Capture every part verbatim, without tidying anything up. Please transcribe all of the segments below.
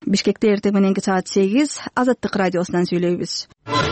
Бишкекте эртең мененки саат сегиз Азаттык радиосунан сүйлөйбүз.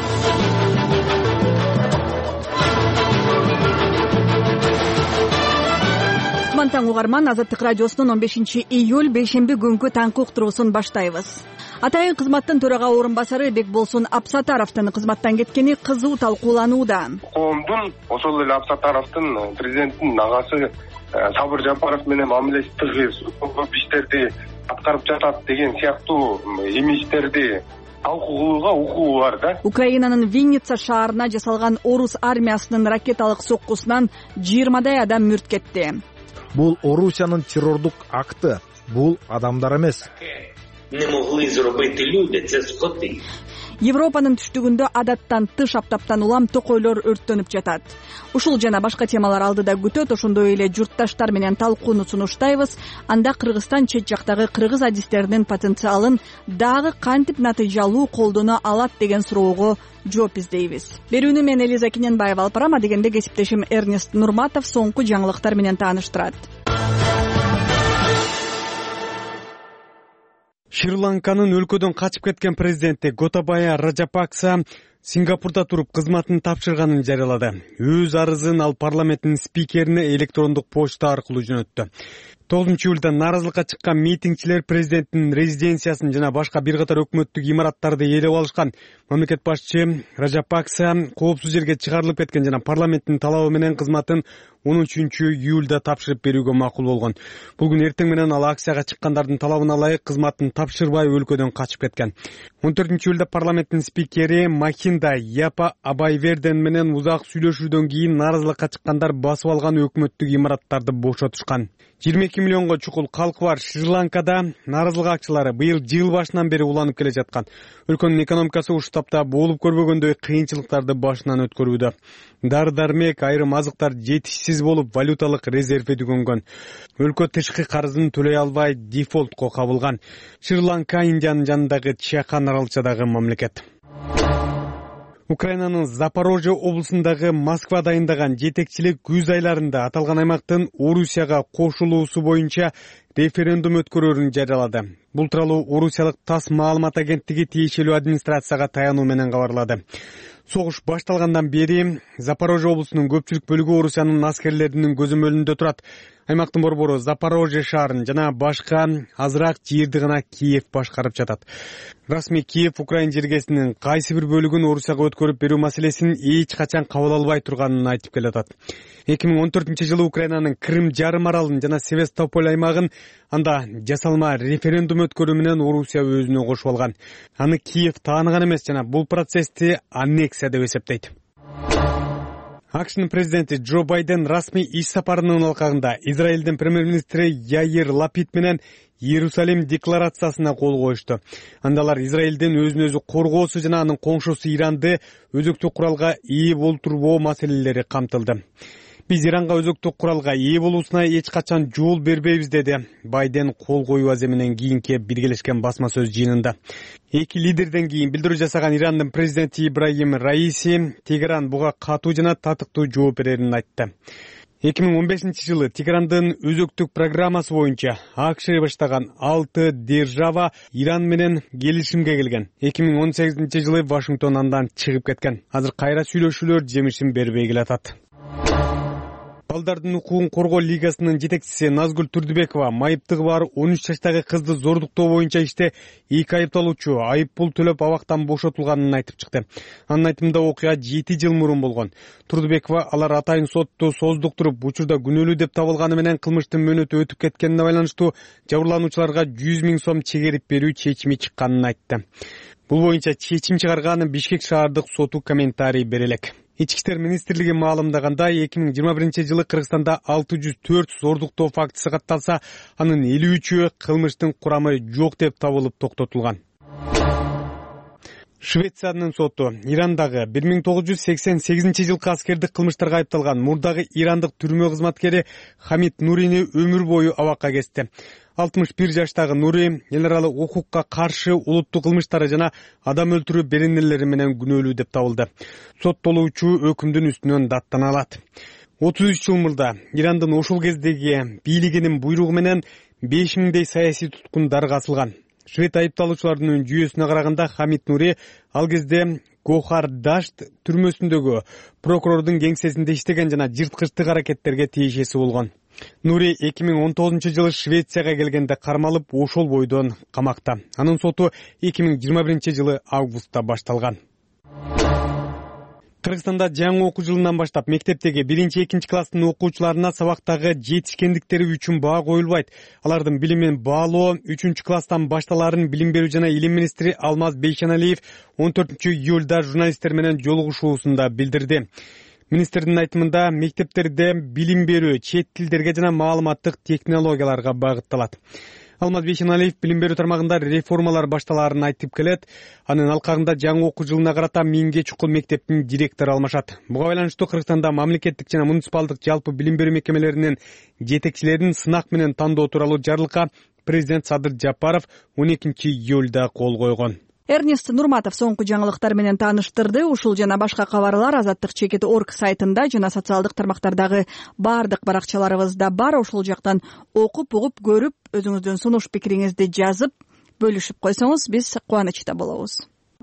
Таң угарман, Азаттык радиосунун он бешинчи июль бейшемби күнгү таңкы уктуруусун баштайбыз. Атайын кызматтын төрага орун басары Бекболсун Абсатаровдун кызматтан кеткени кызуу талкууланууда. Коомдун, ошол эле Абсатаровдун президенттин агасы Сабыр Жапаров менен мамилеси тыгыз, көп иштерди аткарып жатат деген сыяктуу имидждерди талкууга укугу бар да. Украинанын Винница шаарына жасалган орус армиясынын ракеталык соккусунан жыйырмадай адам мүрт кетти. Бул Орусиянын террордук акты, бул адамдар эмес. Не могли зробити люди, це скоти. Европанын түштүгүндө адаттан тыш аптаптан улам токойлор өрттөнүп жатат. Ушул жана башка темалар алдыда күтөт, ошондой эле журтташтар менен талкууну сунуштайбыз. Анда Кыргызстан чет жактагы кыргыз адистеринин потенциалын дагы кантип натыйжалуу колдоно алат деген суроого жооп издейбиз. Берүүнү мен Элиза Кененбаева алып барам, дегенде кесиптешим Эрнест Нурматов соңку жаңылыктар менен тааныштырат. Шри-Ланканын өлкөдөн качып кеткен президенти Готабая Раджапакса Сингапурда туруп кызматын тапшырганын жарыялады. Өз арызын ал парламенттин спикерине электрондук почта аркылуу жөнөттү. тогузунчу июлда нааразылыкка чыккан митингчилер президенттин резиденциясын жана башка бир катар өкмөттүк имараттарды ээлеп алышкан. Мамлекет башчы Раджапакса коопсуз жерге чыгарылып кеткен жана парламенттин талабы менен кызматын он үчүнчү июлда тапшырып берүүгө макул болгон. Бул күн эртең менен ал акцияга чыккандардын талабына ылайык кызматын тапшырбай өлкөдөн качып кеткен. он төртүнчү июлда парламенттин спикери Махинда Япа Абайверден менен узак сүйлөшүүдөн кийин нааразылыкка чыккандар басып алган өкмөттүк имараттарды бошотушкан. жыйырма эки миллионго чукул калкы бар Шри-Ланкада нааразылык акчылары быйыл жыл башынан бери уланып келе жаткан. Өлкөнүн экономикасы ушул тапта болуп көрбөгөндөй кыйынчылыктарды башынан өткөрүүдө. Дары-дармек, айрым азыктар жетишсиз болуп, валюталык резерви түгөнгөн. Өлкө тышкы карызын төлөй албай дефолтко кабылган. Шри-Ланка Индиянын жанындагы Чахан аралчадагы мамлекет. Украинанын Запорожье облусундагы Москва дайындаган жетекчилик күз айларында аталган аймактын Орусияга кошулуусу боюнча референдум өткөрөрүн жарыялады. Бул тууралуу Орусиялык ТАСС маалымат агенттиги тиешелүү администрацияга таянуу менен кабарлады. Согуш башталгандан бери Запорожье облусунун көпчүлүк бөлүгү Орусиянын аскерлеринин көзөмөлүндө турат. Аймактын борбору Запорожье шаарын жана башка азыраак жерди гана Киев башкарып жатат. Расмий Киев Украин жергесинин кайсы бир бөлүгүн Орусияга өткөрүп берүү маселесин эч качан кабыл албай турганын айтып келатат. эки миң он төртүнчү жылы Украинанын Крым жарым аралын жана Севастополь аймагын анда жасалма референдум өткөрүү менен Орусия өзүнө кошуп алган. Аны Киев тааныган эмес жана бул процессти аннексия деп эсептейт. АКШнын президенти Джо Байден расмий иш сапарынын алкагында Израилдин премьер-министри Яир Лапид менен Иерусалим декларациясына кол коюшту. Андалар Израилдин өзүн өзү коргоосу жана анын коңшусу Иранды өзөктүк куралга ээ болтурбоо маселелери камтылды. Биз Иранга өзөктүк куралга ээ болуусуна эч качан жол бербейбиз, деди Байден кол коюу аземинен кийинки биргелешкен басма сөз жыйынында. Эки лидерден кийин билдирүү жасаган Ирандын президенти Ибрахим Раиси Тегеран буга катуу жана татыктуу жооп берерин айтты. эки миң он бешинчи жылы Тегерандын өзөктүк программасы боюнча АКШ баштаган алты держава Иран менен келишимге келген. эки миң он сегизинчи жылы Вашингтон андан чыгып кеткен. Азыр кайра сүйлөшүүлөр жемишин бербей келатат. Балдардын укугун коргоо лигасынын жетекчиси Назгүл Турдубекова майыптыгы бар он үч жаштагы кызды зордуктоо боюнча иште эки айыпталуучу айып пул төлөп абактан бошотулганын айтып чыкты. Анын айтымында окуя жети жыл мурун болгон. Турдубекова алар атайын сотту создуктуруп, учурда күнөөлүү деп табылганы менен кылмыштын мөөнөтү өтүп кеткенине байланыштуу жабырлануучуларга жүз миң сом чегерип берүү чечими чыкканын айтты. Бул боюнча чечим чыгарган Бишкек шаардык соту комментарий бере элек. Ички иштер министрлиги маалымдаганда эки миң жыйырма биринчи жылы Кыргызстанда алты жүз төрт зордуктоо фактысы катталса, анын элүү үчөө кылмыштын курамы жок деп табылып токтотулган. Швециянын соту Ирандагы бир миң тогуз жүз сексен сегизинчи жылкы аскердик кылмыштарга айыпталган мурдагы ирандык түрмө кызматкери Хамид Нурини өмүр бою абакка кести. алтымыш бир жаштагы Нури эл аралык укукка каршы улуттук кылмыштары жана адам өлтүрүү беренелери менен күнөөлүү деп табылды. Соттолуучу өкүмдүн үстүнөн даттана алат. отуз үч жыл мурда Ирандын ошол кездеги бийлигинин буйругу менен беш миңдей саясий туткун дарга асылган. Швед айыпталуучулардын жүйөсүнө караганда Хамид Нури ал кезде Гохар Дашт түрмөсүндөгү прокурордун кеңсесинде иштеген жана жырткычтык аракеттерге тиешеси болгон. Нури эки миң он тогузунчу жылы Швецияга келгенде кармалып, ошол бойдон камакта. Анын соту эки миң жыйырма биринчи жылы августта башталган. Кыргызстанда жаңы окуу жылынан баштап мектептеги биринчи экинчи класстын окуучуларына сабактагы жетишкендиктери үчүн баа коюлбайт. Алардын билимин баалоо үчүнчү класстан башталаарын Билим берүү жана илим министри Алмаз Бейшеналиев он төртүнчү июлда журналисттер менен жолугушуусунда билдирди. Министрдин айтымында мектептерде билим берүү чет тилдерге жана маалыматтык технологияларга багытталат. Алмаз Бейшеналиев билим берүү тармагында реформалар башталаарын айтып келет. Анын алкагында жаңы окуу жылына карата миңге чукул мектептин директору алмашат. Буга байланыштуу Кыргызстанда мамлекеттик жана муниципалдык жалпы билим берүү мекемелеринин жетекчилерин сынак менен тандоо тууралуу жарлыкка президент Садыр Жапаров он экинчи июлда кол койгон. Эрнест Нурматов соңку жаңылыктар менен тааныштырды. Ушул жана башка кабарлар Азаттык чекит орг сайтында жана социалдык тармактардагы баардык баракчаларыбызда бар. Ошол жактан окуп, угуп, көрүп, өзүңүздүн сунуш пикириңизди жазып, бөлүшүп койсоңуз биз кубанычта болобуз.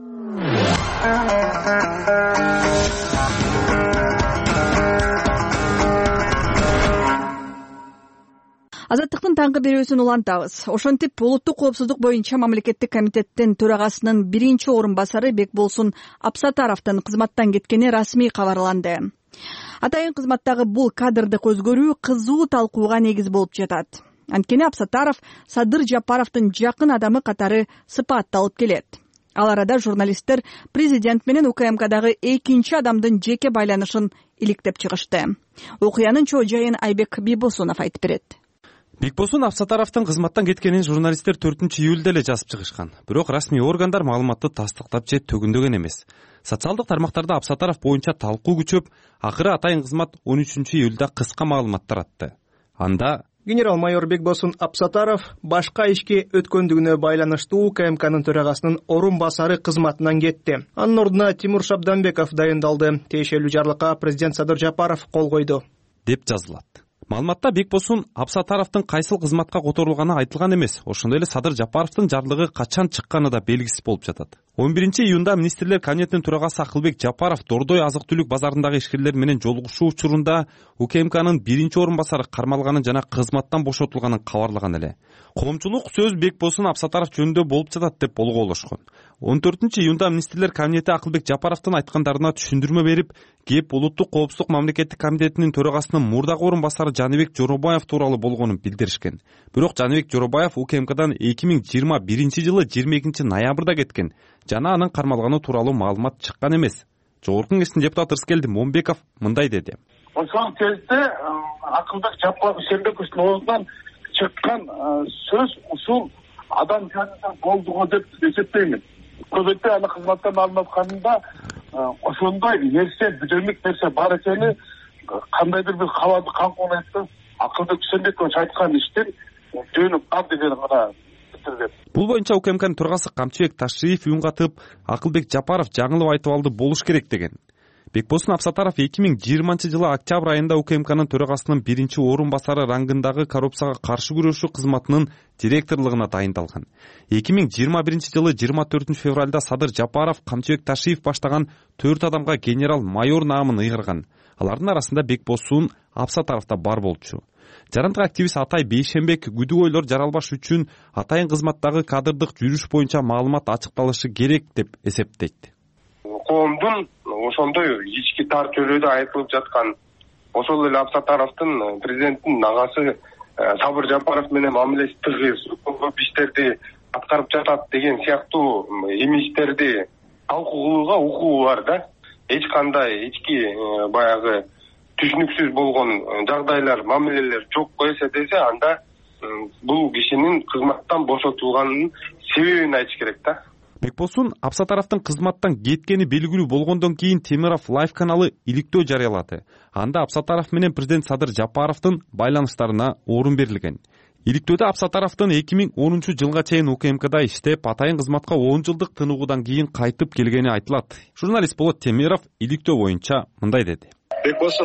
Азаттыктын таңкы берүүсүн улантабыз. Ошентип улуттук коопсуздук боюнча мамлекеттик комитеттин төрагасынын биринчи орун басары Бекболсун Абсатаровдун кызматтан кеткени расмий кабарланды. Атайын кызматтагы бул кадрдык өзгөрүү кызуу талкууга негиз болуп жатат. Анткени Абсатаров Садыр Жапаровдун жакын адамы катары сыпатталып келет. Ал арада журналисттер президент менен УКМКдагы экинчи адамдын жеке байланышын иликтеп чыгышты. Окуянын чоо жайын Айбек Бибосунов айтып берет. Бекболсун Абсатаровдун кызматтан кеткенин журналисттер төртүнчү июлда эле жазып чыгышкан. Бирок расмий органдар маалыматты тастыктап же төгүндөгөн эмес. Социалдык тармактарда Абсатаров боюнча талкуу күчөп, акыры атайын кызмат он үчүнчү июлда кыска маалыматтар атты. Анда генерал-майор Бекболсун Абсатаров башка ишке өткөндүгүнө байланыштуу УКМКнын төрагасынын орун басары кызматынан кетти. Анын ордуна Тимур Шабданбеков дайындалды. Тиешелүү жарлыкка президент Садыр Жапаров кол койду деп жазылат. Маалыматта Бекболсун Абсатаровдун кайсыл кызматка которулганы айтылган эмес. Ошондой эле Садыр Жапаровдун жарлыгы качан чыкканы да белгисиз болуп жатат. он биринчи июнда министрлер кабинетинин төрагасы Акылбек Жапаров Дордой азык-түлүк базарындагы ишкерлер менен жолугушуу учурунда УКМКнын биринчи орун басары кармалганын жана кызматтан бошотулганын кабарлаган эле. Коомчулук сөз Бекболсун Абсатаров жөнүндө болуп жатат деп болгоолошкон. он төртүнчү июнда министрлер кабинети Акылбек Жапаровдун айткандарына түшүндүрмө берип, кеп улуттук коопсуздук мамлекеттик комитетинин төрагасынын мурдагы орун басары Жаныбек Жоробаев тууралуу болгонун билдиришкен. Бирок Жаныбек Жоробаев УКМКдан эки миң жыйырма биринчи жылы жыйырма экинчи ноябрда кеткен жана анын кармалганы тууралуу маалымат чыккан эмес. Жогорку Кеңештин депутаты Рыскелди Момбеков мындай деди. Ошол кезде Акылбек Жапаровдун оозунан чыккан сөз ушул адам жанында болдуго деп эсептеймин. Көбөйтө аны кызматтан алынып атканында ошондой нерсе, бүдөлүк нерсе бар экени кандайдыр бир кабарды камконуп Акылбек Үсөнбекович айткан иштин жөнү бар деген гана билдирген. Бул боюнча УКМКнын төрагасы Камчыбек Ташиев үн катып, Акылбек Жапаров жаңылып айтып алды болуш керек деген. Бекболсун Абсатаров эки миң жыйырманчы жылы октябрь айында УКМКнын төрагасынын биринчи орун басары рангындагы коррупцияга каршы күрөшүү кызматынын директорлугуна дайындалган. эки миң жыйырма биринчи жылы жыйырма төртүнчү февралда Садыр Жапаров Камчыбек Ташиев баштаган төрт адамга генерал-майор наамын ыйгарган. Алардын арасында Бекболсун Абсатаров да бар болчу. Жарандык активист Атай Бейшенбек күдүү ойлор жаралбаш үчүн атайын кызматтагы кадрдык жүрүш боюнча маалымат ачыкталышы керек деп эсептейт. Коомдун ошондой ички тар чөйрөдө айтылып жаткан ошол эле Абсатаровдун президенттин нагасы Сабыр Жапаров менен мамилеси тыгыз, көп иштерди аткарып жатат деген сыяктуу имичтерди талкууга укугу бар да. Эч кандай ички баягы түшүнүксүз болгон жагдайлар, мамилелер жок койсо десе, анда бул кишинин кызматтан бошотулганын себебин айтыш керек да. Бекболсун Абсатаровдун кызматтан кеткени белгилүү болгондон кийин Темиров Лайф каналы иликтөө жарыялады. Анда Абсатаров менен президент Садыр Жапаровдун байланыштарына орун берилген. Иликтөөдө Абсатаровдун эки миң онунчу жылга чейин УКМКда иштеп, атайын кызматка он жылдык тыныгуудан кийин кайтып келгени айтылат. Журналист Болот Темиров иликтөө боюнча мындай деди. Бекболсун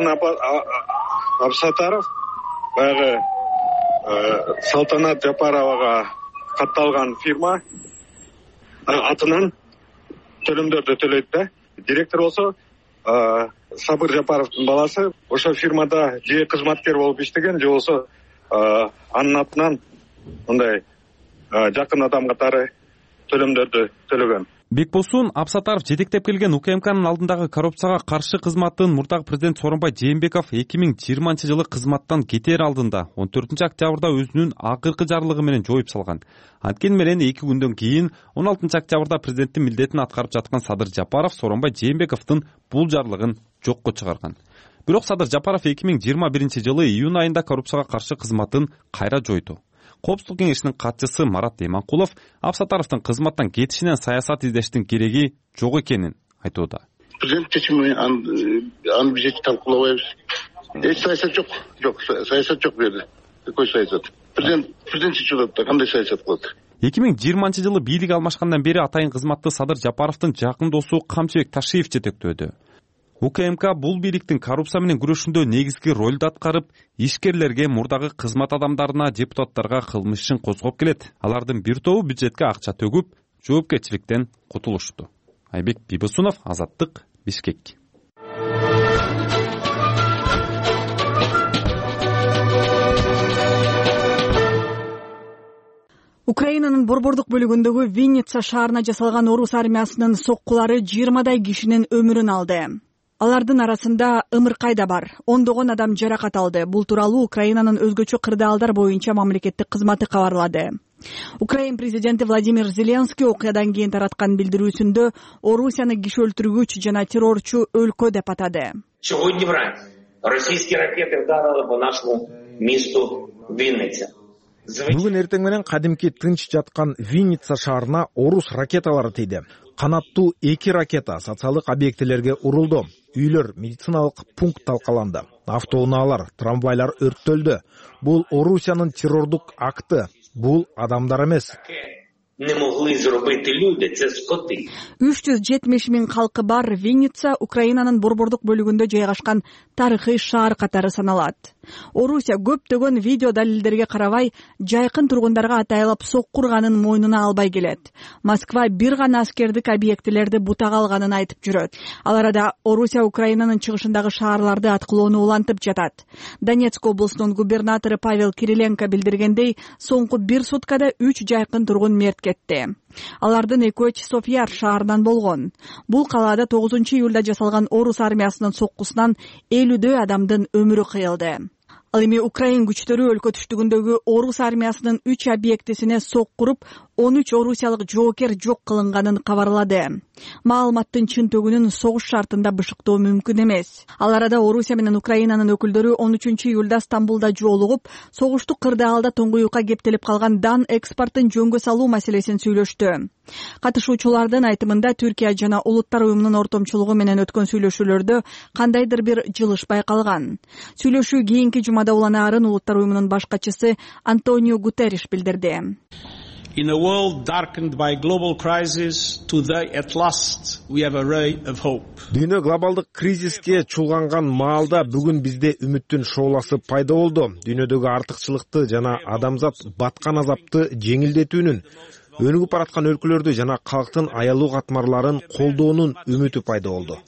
Абсатаров баягы Салтанат Жапаровага катталган фирма атынан төлөмдөрдү төлөйт да. Директор болсо Сабыр Жапаровдун баласы ошо фирмада же кызматкер болуп иштеген, же болсо анын атынан мындай жакын адам катары төлөмдөрдү төлөгөн. Бекбосун Абсатаров жетектеп келген УКМКнын алдындагы коррупцияга каршы кызматтын мурдагы президент Сооронбай Жээнбеков эки миң жыйырманчы жылы кызматтан кетер алдында он төртүнчү октябрда өзүнүн акыркы жарлыгы менен жоюп салган. Анткени менен эки күндөн кийин он алтынчы октябрда президенттин милдетин аткарып жаткан Садыр Жапаров Сооронбай Жээнбековдун бул жарлыгын жокко чыгарган. Бирок Садыр Жапаров эки миң жыйырма биринчи жылы июнь айында коррупцияга каршы кызматын кайра жойду. Коопсуздук кеңешинин катчысы Марат Эманкулов Абсатаровдун кызматтан кетишинен саясат издештин кереги жок экенин айтууда. Президент чечими аны биз талкуулабайбыз. Эч саясат жок. Жок, саясат жок бу жерде. Какой саясат? Президент президент чечип атат да, кандай саясат кылат? эки миң жыйырманчы жылы бийлик алмашкандан бери атайын кызматты Садыр Жапаровдун жакын досу Камчыбек Ташиев жетектөөдү. УКМК бул бийликтин коррупция менен күрөшүндө негизги ролду аткарып, ишкерлерге, мурдагы кызмат адамдарына, депутаттарга кылмыш ишин козгоп келет. Алардын бир тобу бюджетке акча төгүп, жоопкерчиликтен кутулушту. Айбек Бибосунов, Азаттык, Бишкек. Украинанын борбордук бөлүгүндөгү Винница шаарына жасалган орус армиясынын соккулары жыйырмадай кишинин өмүрүн алды. Алардын арасында ымыркай да бар. Ондогон адам жаракат алды. Бул тууралуу Украинанын өзгөчө кырдаалдар боюнча мамлекеттик кызматы кабарлады. Украин президенти Владимир Зеленский окуядан кийин тараткан билдирүүсүндө Орусияны киши өлтүргүч жана террорчу өлкө деп атады. Сьогодні вранці російські ракети вдарили по нашому місту Вінниця. Бүгүн эртең менен кадимки тынч жаткан Винница шаарына орус ракеталары тийди. Канаттуу эки ракета социалдык объектилерге урулду. Үйлөр, медициналык пункт талкаланды. Автоунаалар, трамвайлар өрттөлдү. Бул Орусиянын террордук акты. Бул адамдар эмес. Не могли зробити люди, це скоти. үч жүз жетимиш миң калкы бар Винница Украинанын борбордук бөлүгүндө жайгашкан тарыхый шаар катары саналат. Орусия көптөгөн видео далилдерге карабай жайкын тургундарга атайлап соккурганын мойнуна албай келет. Москва бир гана аскердик объектилерди бутага алганын айтып жүрөт. Ал арада Орусия Украинанын чыгышындагы шаарларды аткылоону улантып жатат. Донецк облусунун губернатору Павел Кириленко билдиргендей, соңку бир суткада үч жайкын тургун мерт кетти. Алардын экөө Софияр шаарынан болгон. Бул калаада тогузунчу июлда жасалган орус армиясынын соккусунан элүүдөй адамдын өмүрү кыйылды. Ал эми Украин күчтөрү өлкө түштүгүндөгү орус армиясынын үч объектисине соккуруп, он үч орусиялык жоокер жок кылынганын кабарлады. Маалыматтын чын төгүнүн согуш шартында бышыктоо мүмкүн эмес. Ал арада Орусия менен Украинанын өкүлдөрү он үчүнчү июлда Стамбулда жолугуп, согуштук кырдаалда тоңгуюкка кептелип калган дан экспортун жөнгө салуу маселесин сүйлөштү. Катышуучулардын айтымында Түркия жана Улуттар уюмунун ортомчулугу менен өткөн сүйлөшүүлөрдө кандайдыр бир жылыш байкалган. Сүйлөшүү кийинки жумада уланаарын Улуттар уюмунун баш катчысы Антонио Гутерриш билдирди. In a world darkened by global crisis, today at last we have a ray of hope. Дүйнө глобалдык кризиске чулганган маалда бүгүн бизде үмүттүн шооласы пайда болду. Дүйнөдөгү артыкчылыкты жана адамзат баткан азапты жеңилдетүүнүн, өнүгүп бараткан өлкөлөрдү жана калктын аялуу катмарларын колдоонун үмүтү пайда болду.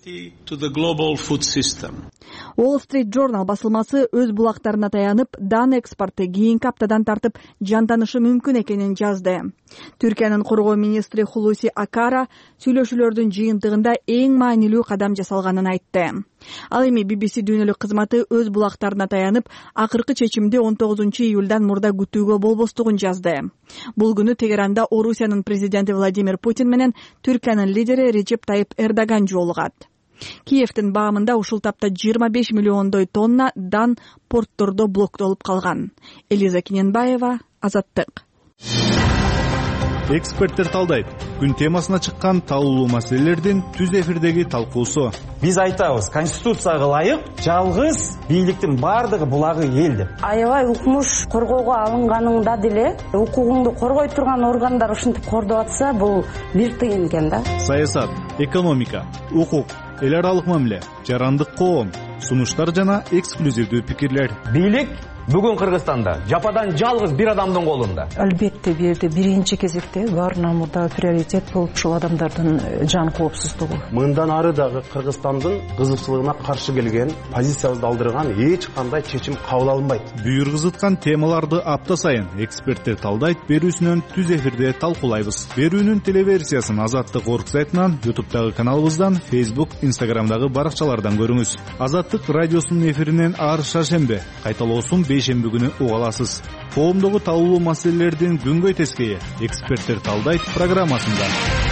Wall Street Journal басылмасы өз булактарына таянып, дан экспорты кийинки аптадан тартып жантанышы мүмкүн экенин жазды. Түркиянын коргоо министри Хулуси Акара сүйлөшүүлөрдүн жыйынтыгында эң маанилүү кадам жасалганын айтты. Ал эми би би си дүйнөлүк кызматы өз булактарына таянып, акыркы чечимди он тогузунчу июлдан мурда күтүүгө болбостугун жазды. Бул күнү Тегеранда Орусиянын президенти Владимир Путин менен Түркиянын лидери Режеп Тайып Эрдоган жолугат. Киевдин баамында ушул тапта жыйырма беш миллиондой тонна дан порттордо блоктолуп калган. Элиза Киненбаева, Азаттык. Эксперттер талдайт. Күн темасына чыккан талуулуу маселелердин түз эфирдеги талкуусу. Биз айтабыз, конституцияга ылайык жалгыз бийликтин бардыгы булагы эл деп. Аябай укмуш коргоого алынганыңда деле укугуңду коргой турган органдар ушинтип кордоп атса, бул бир тыйын экен да. Саясат, экономика, укук, эл аралык мамиле, жарандык коом, сунуштар жана эксклюзивдүү пикирлер. Бийлик бүгүн Кыргызстанда жападан жалгыз бир адамдын колунда. Албетте бул жерде биринчи кезекте баарынан мурда приоритет болуп ушул адамдардын жан коопсуздугу. Мындан ары дагы Кыргызстандын кызыкчылыгына каршы келген, позициябызды алдырган эч кандай чечим кабыл алынбайт. Бүйүр кызыткан темаларды апта сайын эксперттер талдайт, берүүсүнөн түз эфирде талкуулайбыз. Берүүнүн телеверсиясын Азаттык орг сайтынан, ютубтагы каналыбыздан, Facebook, Instagramдагы баракчалардан көрүңүз. Азаттык радиосунун эфиринен ар шаршембе, кайталоосун бейшемби күнү уга аласыз. Коомдогу талкуулуу маселелердин күнгөй тескейи эксперттер талдайт программасында.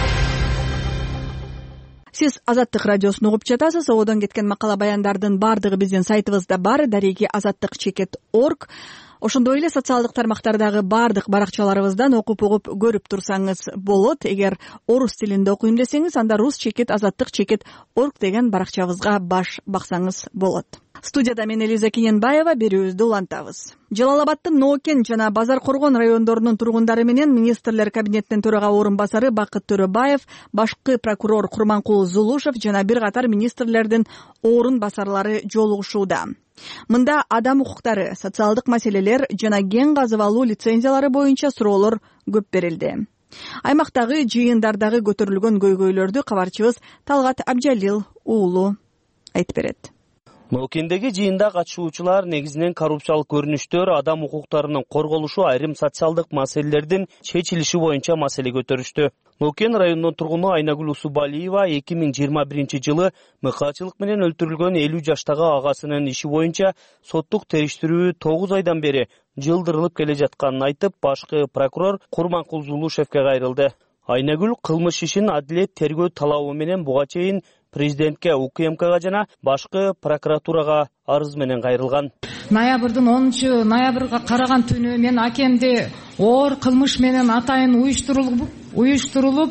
Сиз Азаттык радиосун угуп жатасыз. Одон кеткен макала баяндардын баардыгы биздин сайтыбызда бар, дареги азаттык чекит орг. Ошондой эле социалдык тармактардагы баардык баракчаларыбыздан окуп угуп көрүп турсаңыз болот. Эгер орус тилинде окуйм десеңиз, анда рус чекит азаттык чекит орг деген баракчабызга баш баксаңыз болот. Студияда мен Элиза Кененбаева, берүүбүздү улантабыз. Жалал Абадтын Ноокен жана Базар Коргон райондорунун тургундары менен министрлер кабинетинин төрага орун басары Бакыт Төрөбаев, башкы прокурор Курманкул Зулушев жана бир катар министрлердин орун басарлары жолугушууда. Мында адам укуктары, социалдык маселелер жана кен казып алуу лицензиялары боюнча суроолор көп берилди. Аймактагы жыйындардагы көтөрүлгөн көйгөйлөрдү кабарчыбыз Талгат Абжалил уулу айтып берет. Ноокендеги жыйында катышуучулар негизинен коррупциялык көрүнүштөр, адам укуктарынын корголушу, айрым социалдык маселелердин чечилиши боюнча маселе көтөрүштү. Ноокен районунун тургуну Айнагүл Усубалиева эки миң жыйырма биринчи жылы мыкаачылык менен өлтүрүлгөн элүү жаштагы агасынын иши боюнча соттук териштирүү тогуз айдан бери жылдырылып келе жатканын айтып, башкы прокурор Курманкул Зулушевке кайрылды. Айнагүл кылмыш ишин адилет тергөө талабы менен буга чейин президентке, УКМКга жана башкы прокуратурага арыз менен кайрылган. Ноябрдын онунчу ноябрга караган түнү мен акемди оор кылмыш менен атайын уюштурулуп, уюштурулуп,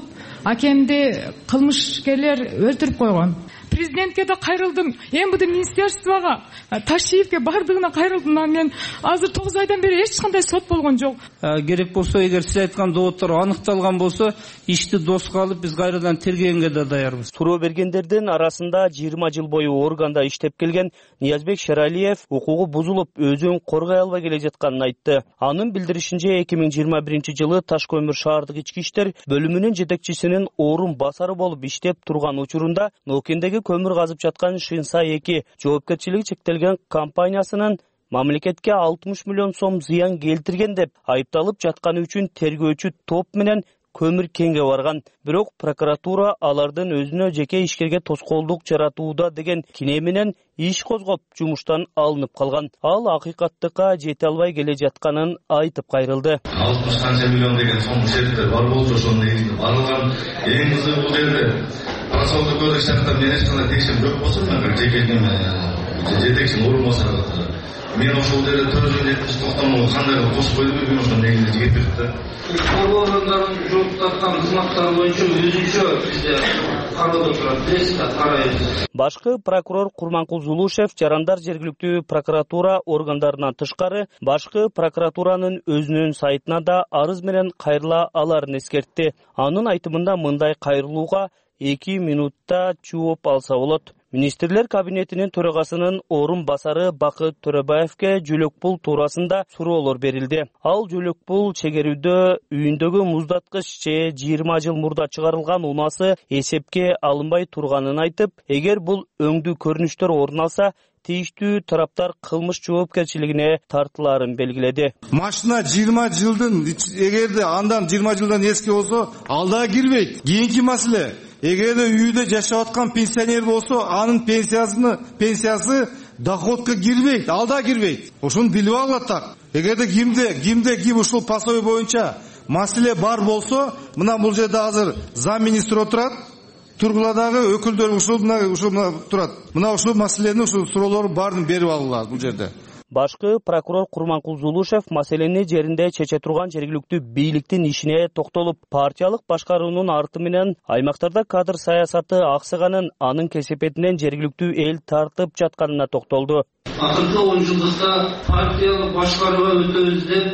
акемди кылмышкерлер өлтүрүп койгон. Президентке да кайрылдым, МВД министерствого, Ташиевке бардыгына кайрылдым. Мен азыр тогуз айдан бери эч кандай сот болгон жок. Керек болсо, эгер сиз айткан доводдор аныкталган болсо, ишти доска алып биз кайрадан тергегенге да даярбыз. Суроо бергендердин арасында жыйырма жыл бою органда иштеп келген Ниязбек Шералиев укугу бузулуп, өзүн коргой албай келе жатканын айтты. Анын билдиришинче эки миң жыйырма биринчи жылы Таш көмүр шаардык ички иштер бөлүмүнүн жетекчисинин орун басары болуп иштеп турган учурунда Ноокендеги көмүр казып жаткан Шинса эки жоопкерчилиги чектелген компаниясынын мамлекетке алтымыш миллион сом зыян келтирген деп айыпталып жатканы үчүн тергөөчү топ менен көмүр кенге барган. Бирок прокуратура алардын өзүнө жеке ишкерге тоскоолдук жаратууда деген кине менен иш козгоп, жумуштан алынып калган. Ал акыйкаттыкка жете албай келе жатканын айтып кайрылды. алтымыш канча миллион деген сом серттер бар болчу, ошонун негизинде барылган. Эң кызыгы бул жерде Расолдук кодекс жактан мен эч кандай текшерип жок болсо, мен бир жеке неме жетекчинин орун басары мен ошол жерде төрөдөн жетиш токтомго кандай косуп койдум, мен ошонун негизинде жигип бердим да. Коргоо органдарынын жооп тарткан кызматтары боюнча өзүнчө бизде кароодо турат, билесиз да, карайбыз. Башкы прокурор Курманкул Зулушев жарандар жергиликтүү прокуратура органдарынан тышкары башкы прокуратуранын өзүнүн сайтына да арыз менен кайрыла аларын эскертти. Анын айтымында мындай кайрылууга эки минутта жооп алса болот. Министрлер кабинетинин төрагасынын орун басары Бакыт Төрөбаевке жөлөк пул туурасында суроолор берилди. Ал жөлөк пул чегерүүдө үйүндөгү муздаткыч же жыйырма жыл мурда чыгарылган унасы эсепке алынбай турганын айтып, эгер бул өңдүү көрүнүштөр орун алса, тийиштүү тараптар кылмыш жоопкерчилигине тартылаарын белгиледи. Машина жыйырма жылдын, эгерде андан жыйырма жылдан эски болсо, алда кирбейт. Кийинки маселе, эгерде үйдө жашап аткан пенсионер болсо, анын пенсиясыны, пенсиясы доходко кирбейт, алда кирбейт. Ошону билип алат так. Эгерде кимде, кимде ким ушул пособие боюнча маселе бар болсо, мына бул жерде азыр зам министр отурат. Тургуладагы өкүлдөр ушул мына ушул турат. Мына ушул маселени, ушул суроолордун баарын берип алгыла бул жерде. Башкы прокурор Курманкул Зулушев маселени жеринде чече турган жергиликтүү бийликтин ишине токтолуп, партиялык башкаруунун арты менен аймактарда кадр саясаты аксаганын, анын кесепетинен жергиликтүү эл тартып жатканына токтолду. Акыркы он жылдыкта партиялык башкарууга өтөбүз деп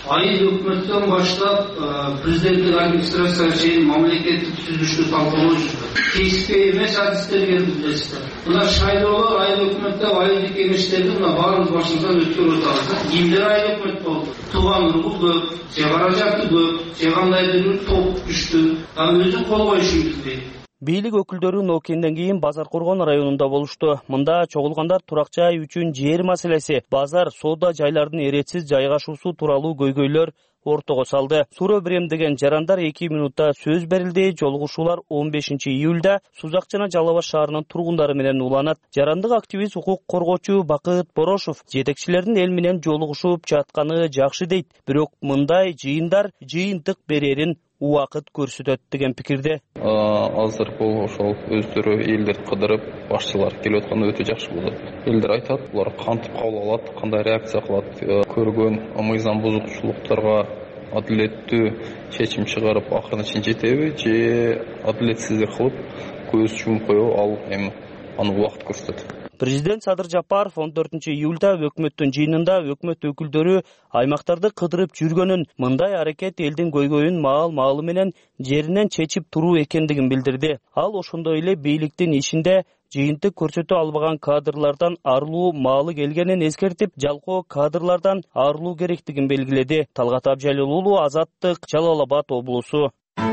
айыл өкмөттөн баштап президенттик администрацияга чейин мамлекеттик түзүлүштү талкуулоо жүрдү. Кесипкей эмес адистерге билесиздер. Мына шайлоолор айыл өкмөттө айылдык кеңештерди мына баарыбыз башыбыздан өткөрүп атабыз. Кимдер айыл өкмөт болду? Тууган ургу көп, же каражаты көп, же кандайдыр бир топ күчтүү. Өзү кол коюшу билбейт. Бийлик өкүлдөрү Ноокенден кийин Базар Коргон районунда болушту. Мында чогулгандар турак жай үчүн жер маселеси, базар, соода жайлардын эретсиз жайгашуусу тууралуу көйгөйлөр ортого салды. Суроо берем деген жарандар эки минутта сөз берилди. Жолугушуулар он бешинчи июлда Сузак жана Жалал Абад шаарынын тургундары менен уланат. Жарандык активист, укук коргоочу Бакыт Борошов жетекчилердин эл менен жолугушуп жатканы жакшы дейт. Бирок мындай жыйындар жыйынтык берерин убакыт көрсөтөт деген пикирде. Азыр бул ошол өздөрү элдерди кыдырып, башчылар келип атканда өтө жакшы болот. Элдер айтат, булар кантип кабыл алат, кандай реакция кылат, көргөн мыйзам бузуучулуктарга адилеттүү чечим чыгарып акырына чейин жетеби, же адилетсиздик кылып көз жумуп коебу, ал эми аны убакыт көрсөтөт. Президент Садыр Жапаров он төртүнчү июлда өкмөттүн жыйынында өкмөт өкүлдөрү аймактарды кыдырып жүргөнүн, мындай аракет элдин көйгөйүн маал-маалы менен жеринен чечип туруу экендигин билдирди. Ал ошондой эле бийликтин ишинде жыйынтык көрсөтө албаган кадрлардан арылуу маалы келгенин эскертип, жалпы кадрлардан арылуу керектигин белгиледи. Талгат Абжалил уулу, Азаттык, Жалал Абад облусу.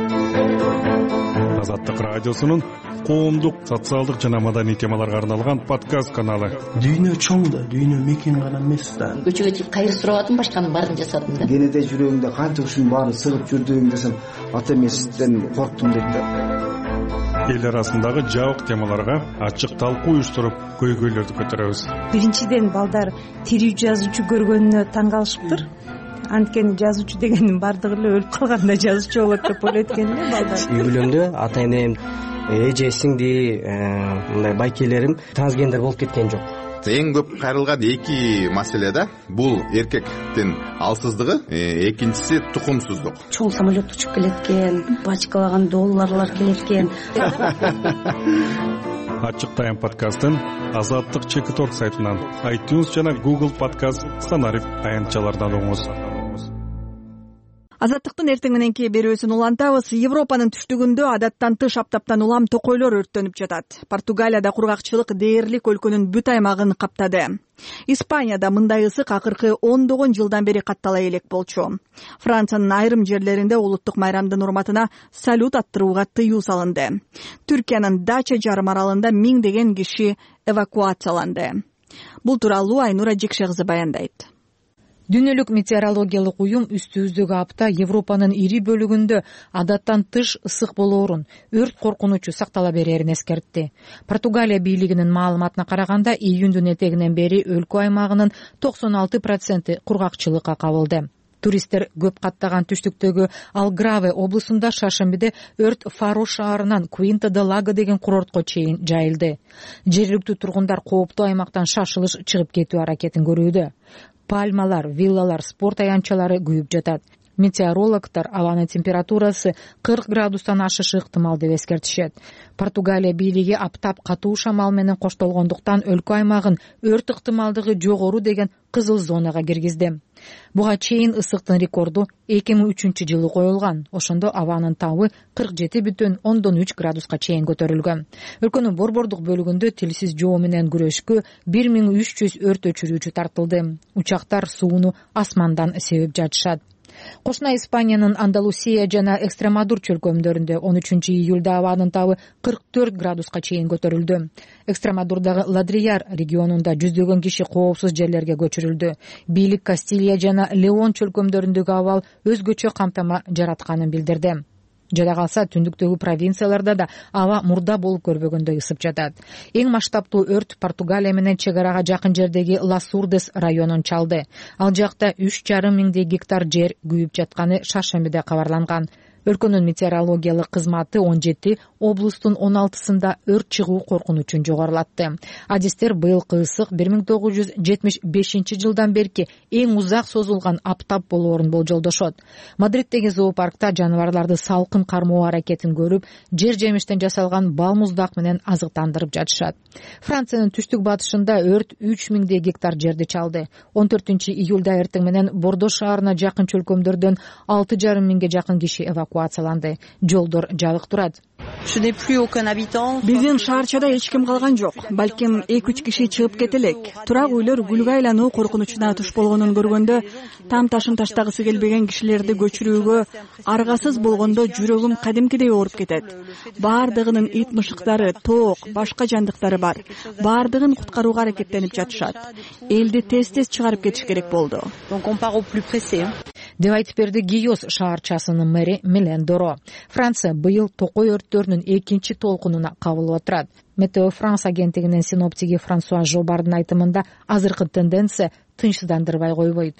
Азаттык радиосунун коомдук, социалдык жана маданий темаларга арналган подкаст каналы. Дүйнө чоң да, дүйнө мекен гана эмес да. Көчөгө чыгып кайыр сурабадым, башканын баарын жасадым да. Кенеде жүрөгүңдө канча ушунун баарын сыгып жүрдүң десем, ата эмесизден корктум дейт да. Эл арасындагы жабык темаларга ачык талкуу уюштуруп, көйгөйлөрдү көтөрөбүз. Биринчиден балдар тирүү жазуучу көргөнүнө таң калышыптыр. Анткени жазуучу дегенин бардыгы эле өлүп калганда жазуучу болот деп ойлойт экен да балдар. Үй бүлөмдө ата энем, эже, сиңди, мындай байкелерим трансгендер болуп кеткен жок. Эң көп кайрылган эки маселе да. Бул эркектин алсыздыгы, экинчиси тукумсуздук. Чоң самолет учуп келет экен, бачкалаган долларлар келет экен. Ачык тайм подкастын Азаттык чек ток сайтынан, iTunes жана Google подкаст стандарт аянтчалардан угуңуз. Азаттыктын эртең мененки берүүсүн улантабыз. Европанын түштүгүндө адаттан тыш аптаптан улам токойлор өрттөнүп жатат. Португалияда кургакчылык дээрлик өлкөнүн бүт аймагын каптады. Испанияда мындай ысык акыркы ондогон жылдан бери каттала элек болчу. Франциянын айрым жерлеринде улуттук майрамдын урматына салют аттырууга тыюу салынды. Түркиянын Дача жарым аралында миңдеген киши эвакуацияланды. Бул тууралуу Айнура Жекше кызы баяндайт. Дүйнөлүк метеорологиялык уюм үстүбүздөгү апта Европанын ири бөлүгүндө адаттан тыш ысык болоорун, өрт коркунучу сактала берерин эскертти. Португалия бийлигинин маалыматына караганда, июндун этегинен бери өлкө аймагынын токсон алты проценти кургакчылыкка кабылды. Туристтер көп каттаган түштүктөгү Алграве облусунда шаршембиде өрт Фаро шаарынан Куинта де Лаго деген курортко чейин жайылды. Жергиликтүү тургундар кооптуу аймактан шашылыш чыгып кетүү аракетин көрүүдө. Пальмалар, виллалар, спорт аянтчалары күйүп жатат. Метеорологтор абанын температурасы кырк градустан ашышы ыктымал деп эскертишет. Португалия бийлиги аптап катуу шамал менен коштолгондуктан өлкө аймагын өрт ыктымалдыгы жогору деген кызыл зонага киргизди. Буга чейин ысыктын рекорду эки миң үчүнчү жылы коюлган. Ошондо абанын табы кырк жети бүтүн ондон үч градуска чейин көтөрүлгөн. Өлкөнүн борбордук бөлүгүндө тилсиз жоо менен күрөшкө бир миң үч жүз өрт өчүрүүчү тартылды. Учактар сууну асмандан себеп жатышат. Кошуна Испаниянын Андалусия жана Экстремадур чөлкөмдөрүндө он үчүнчү июлда абанын табы кырк төрт градуска чейин көтөрүлдү. Экстремадурдагы Ладрияр регионунда жүздөгөн киши коопсуз жерлерге көчүрүлдү. Бийлик Кастилия жана Леон чөлкөмдөрүндөгү абал өзгөчө камтама жаратканын билдирди. Жада калса, түндүктөгү провинцияларда да аба мурда болуп көрбөгөндөй ысып жатат. Эң масштабтуу өрт Португалия менен чек арага жакын жердеги Ласурдес районун чалды. Ал жакта үч жарым миңдей гектар жер күйүп жатканы шаршембиде кабарланган. Өлкөнүн метеорологиялык кызматы он жети облустун он алтысында өрт чыгуу коркунучун жогорулатты. Адистер быйылкы ысык бир миң тогуз жүз жетимиш бешинчи жылдан берки эң узак созулган аптап болоорун болжолдошот. Мадриттеги зоопаркта жаныбарларды салкын кармоо аракетин көрүп, жер жемиштен жасалган бал муздак менен азыктандырып жатышат. Франциянын түштүк батышында өрт үч миңдей гектар жерди чалды. он төртүнчү июлда эртең менен Бордо шаарына жакын чөлкөмдөрдөн алты жарым миңге жакын киши эвакуацияланды. Жолдор жабык турат. Биздин шаарчада эч ким калган жок. Балким эки үч киши чыгып кете элек. Турак үйлөр гүлгө айлануу коркунучуна туш болгонун көргөндө, там ташын таштагысы келбеген кишилерди көчүрүүгө аргасыз болгондо жүрөгүм кадимкидей ооруп кетет. Баардыгынын ит мышыктары, тоок, башка жандыктары бар. Баардыгын куткарууга аракеттенип жатышат. Элди тез-тез чыгарып кетиш керек болду. деп айтып берди Гийос шаарчасынын мэри Милен Доро. Франция быйыл токой өрттөрүнүн экинчи толкунуна кабылып отурат. Метео Франс агенттигинин синоптиги Франсуа Жобардын айтымында азыркы тенденция тынчсыздандырбай койбойт.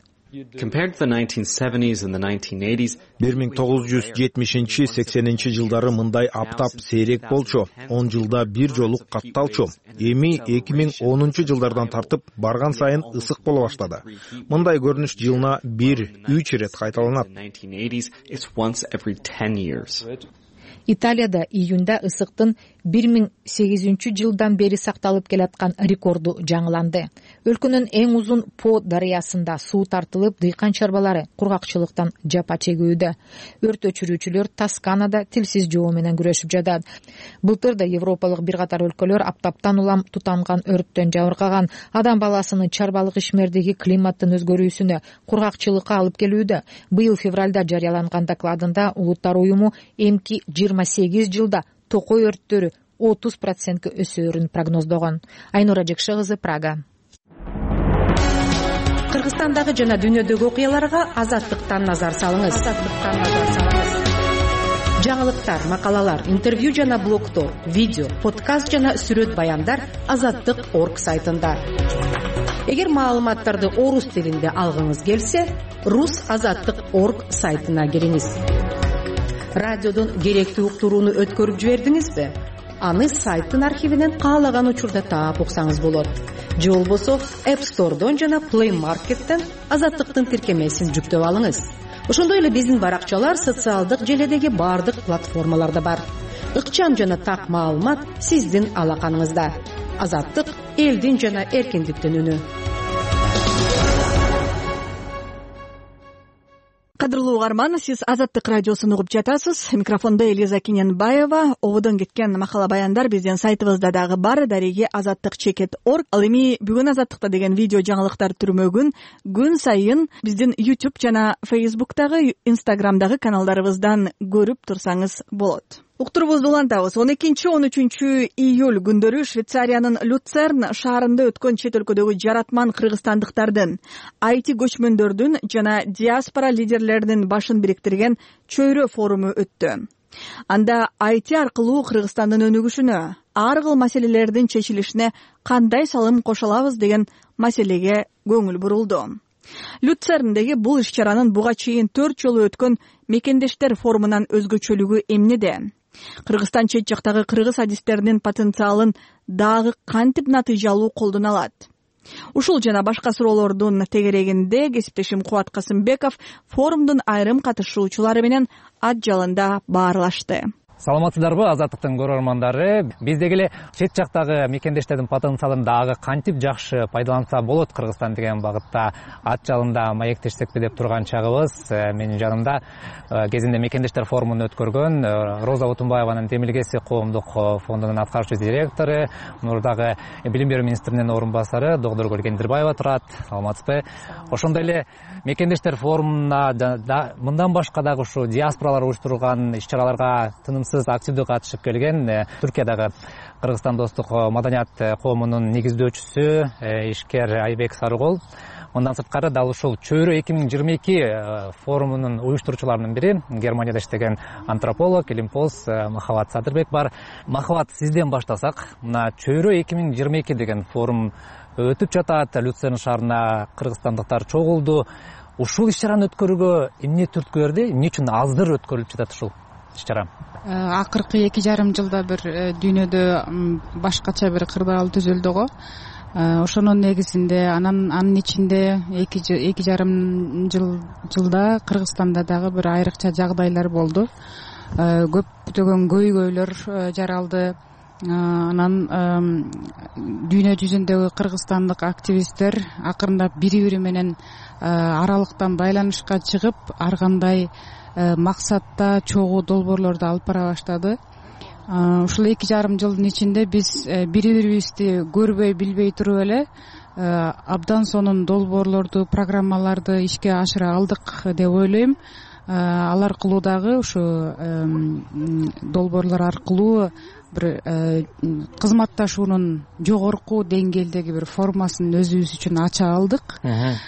бир миң тогуз жүз жетимишинчи сексенинчи жылдары мындай аптап сейрек болчу, он жылда бир жолу катталчу. Эми эки миң онунчу жылдардан тартып барган сайын ысык боло баштады. Мындай көрүнүш жылына бир үч ирет кайталанат. Италияда июнда ысыктын бир миң сегизинчи жылдан бери сакталып келаткан рекорду жаңыланды. Өлкөнүн эң узун По дарыясында суу тартылып, дыйкан чарбалары кургакчылыктан жапа чегүүдө. Өрт өчүрүүчүлөр Тосканада тилсиз жоо менен күрөшүп жатат. Былтыр да европалык бир катар өлкөлөр аптаптан улам тутанган өрттөн жабыркаган, адам баласынын чарбалык ишмердиги климаттын өзгөрүүсүнө, кургакчылыкка алып келүүдө. Быйыл февралда жарыяланган докладында Улуттар уюму эмки жыйырма сегиз жылда токой өрттөрү отуз процентке өсөөрүн прогноздогон. Айнура Жекше кызы, Прага. Кыргызстандагы жана дүйнөдөгү окуяларга Азаттыктан назар салыңыз. Азаттыктан назар салыңыз. Жаңылыктар, макалалар, интервью жана блогтор, видео, подкаст жана сүрөт баяндар азаттык точка орг сайтында. Эгер маалыматтарды орус тилинде алгыңыз келсе, рус азаттык точка орг сайтына кириңиз. Радиодон керектүү уктурууну өткөрүп жибердиңизби? Аны сайттын архивинен каалаган учурда таап уксаңыз болот. Же болбосо App Store'дон жана Play Market'тен Азаттыктын тиркемесин жүктөп алыңыз. Ошондой эле биздин баракчалар социалдык желедеги бардык платформаларда бар. Ыкчам жана так маалымат сиздин алаканыңызда. Азаттык элдин жана эркиндиктин үнү. Кадырлуу угарман, сиз Азаттык радиосун угуп жатасыз. Микрофондо Элиза Кененбаева. Ободон кеткен макала баяндар биздин сайтыбызда дагы бар. Дареги азаттык чекит точка орг. Ал эми бүгүн Азаттыкта деген видео жаңылыктар түрмөгүн күн сайын биздин YouTube жана Facebook'тагы, Instagram'дагы каналдарыбыздан көрүп турсаңыз болот. Уктурубузду улантабыз. он экинчи он үчүнчү июль күндөрү Швейцариянын Люцерн шаарында өткөн чет өлкөдөгү жаратман кыргызстандыктардын, ай ти көчмөндөрдүн жана диаспора лидерлеринин башын бириктирген чөйрө форуму өттү. Анда ай ти аркылуу Кыргызстандын өнүгүшүнө, ар кыл маселелердин чечилишине кандай салым кошо алабыз деген маселеге көңүл бурулду. Люцерндеги бул иш-чаранын буга чейин төрт жолу өткөн мекендештер форумунан өзгөчөлүгү эмнеде? Кыргызстан чет жактагы кыргыз адистеринин потенциалын дагы кантип натыйжалуу колдоно алат? Ушул жана башка суроолордун тегерегинде кесиптешим Кубат Касымбеков форумдун айрым катышуучулары менен ат жалында баарлашты. Саламатсыздарбы, Азаттыктын көрөрмандары? Биздеги эле чет жактагы мекендештердин потенциалын дагы кантип жакшы пайдаланса болот Кыргызстан деген багытта ат жалында маектешсекпи деп турган чагыбыз. Менин жанымда кезинде мекендештер форумун өткөргөн Роза Отунбаеванын Демилгеси коомдук фондунун аткаруучу директору, мурдагы билим берүү министринин орун басары Догдоргүл Кендирбаева турат. Саламатсызбы? Ошондой эле мекендештер форумуна мындан башка дагы ушу диаспоралар уюштурган иш-чараларга тынымсыз активдүү катышып келген Түркиядагы Кыргызстан достук маданият коомунун негиздөөчүсү ишкер Айбек Сарыгол. Мындан сырткары дал ушул чөйрө эки миң жыйырма эки форумунун уюштуруучуларынын бири Германияда иштеген антрополог, илимпоз Махабат Садырбек бар. Махабат, сизден баштасак, мына чөйрө эки миң жыйырма эки деген форум өтүп жатат. Люцерн шаарына кыргызстандыктар чогулду. ушул иш чараны өткөрүүгө эмне түрткү берди, эмне үчүн аздыр өткөрүлүп жатат ушул иш чара? Акыркы эки жарым жылда бир дүйнөдө башкача бир кырдаал түзүлдү го. Ошонун негизинде анан анын ичинде эки жарым жылда Кыргызстанда дагы бир айрыкча жагдайлар болду. Көптөгөн көйгөйлөр жаралды. Анан дүйнө жүзүндөгү кыргызстандык активисттер акырындап бири бири менен аралыктан байланышка чыгып, ар кандай максатта чогуу долбоорлорду алып бара баштады. Ушул эки жарым жылдын ичинде биз бири бирибизди көрбөй билбей туруп эле абдан сонун долбоорлорду, программаларды ишке ашыра алдык деп ойлойм. Ал аркылуу дагы ушу долбоорлор аркылуу бир кызматташуунун жогорку деңгээлдеги бир формасын өзүбүз үчүн ача алдык.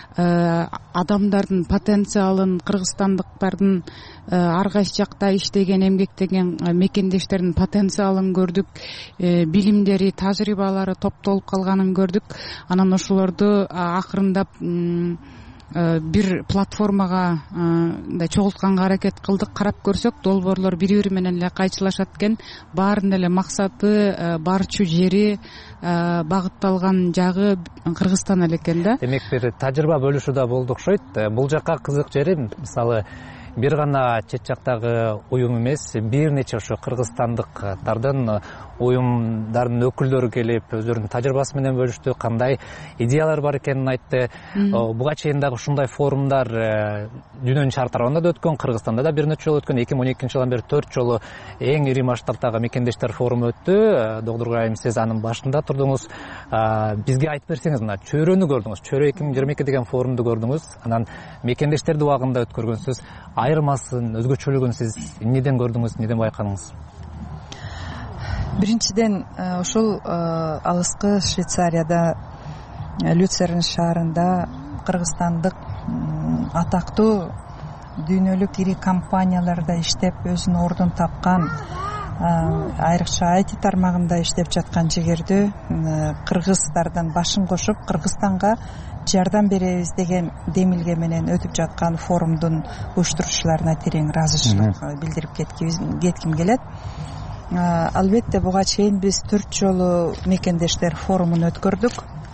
Адамдардын потенциалын, кыргызстандыктардын ар кайсы жакта иштеген, эмгектеген мекендештердин потенциалын көрдүк, билимдери, тажрыйбалары топтолуп калганын көрдүк. Анан ошолорду акырындап бир платформага мындай чогултканга аракет кылдык. Карап көрсөк, долбоорлор бири бири менен эле кайчылашат экен. Баарынын эле максаты, барчу жери, багытталган жагы Кыргызстан эле экен да. Демек бир тажрыйба бөлүшүү да болду окшойт. Бул жакка кызык жери, мисалы, бир гана чет жактагы уюм эмес, бир нече ошо кыргызстандыктардын уюмдардын өкүлдөрү келип, өздөрүнүн тажрыйбасы менен бөлүштү, кандай идеялар бар экенин айтты. Буга чейин дагы ушундай форумдар дүйнөнүн шаар тарабында да өткөн, Кыргызстанда да бир нече жолу өткөн. эки миң он экинчи жылдан бери төрт жолу эң ири масштабтагы мекендештер форуму өттү. Доктор Айым, сиз анын башында турдуңуз. Бизге айтып берсеңиз, мына чөйрөнү көрдүңүз. Чөйрө эки миң жыйырма эки деген форумду көрдүңүз. Анан мекендештерди убагында өткөргөнсүз. Айырмасын, өзгөчөлүгүн сиз эмнеден көрдүңүз, эмнеден байкадыңыз? Биринчиден, ушул алыскы Швейцарияда, Люцерн шаарында кыргызстандык атактуу дүйнөлүк ири компанияларда иштеп, өзүнүн ордун тапкан, айрыкча ай ти тармагында иштеп жаткан жигердүү кыргыздардан башын кошуп, Кыргызстанга жардам беребиз деген демилге менен өтүп жаткан форумдун уюштурушчуларына терең ыраазычылык билдирип кетким келет. Албетте, буга чейин биз төрт жолу мекендештер форумун өткөрдүк.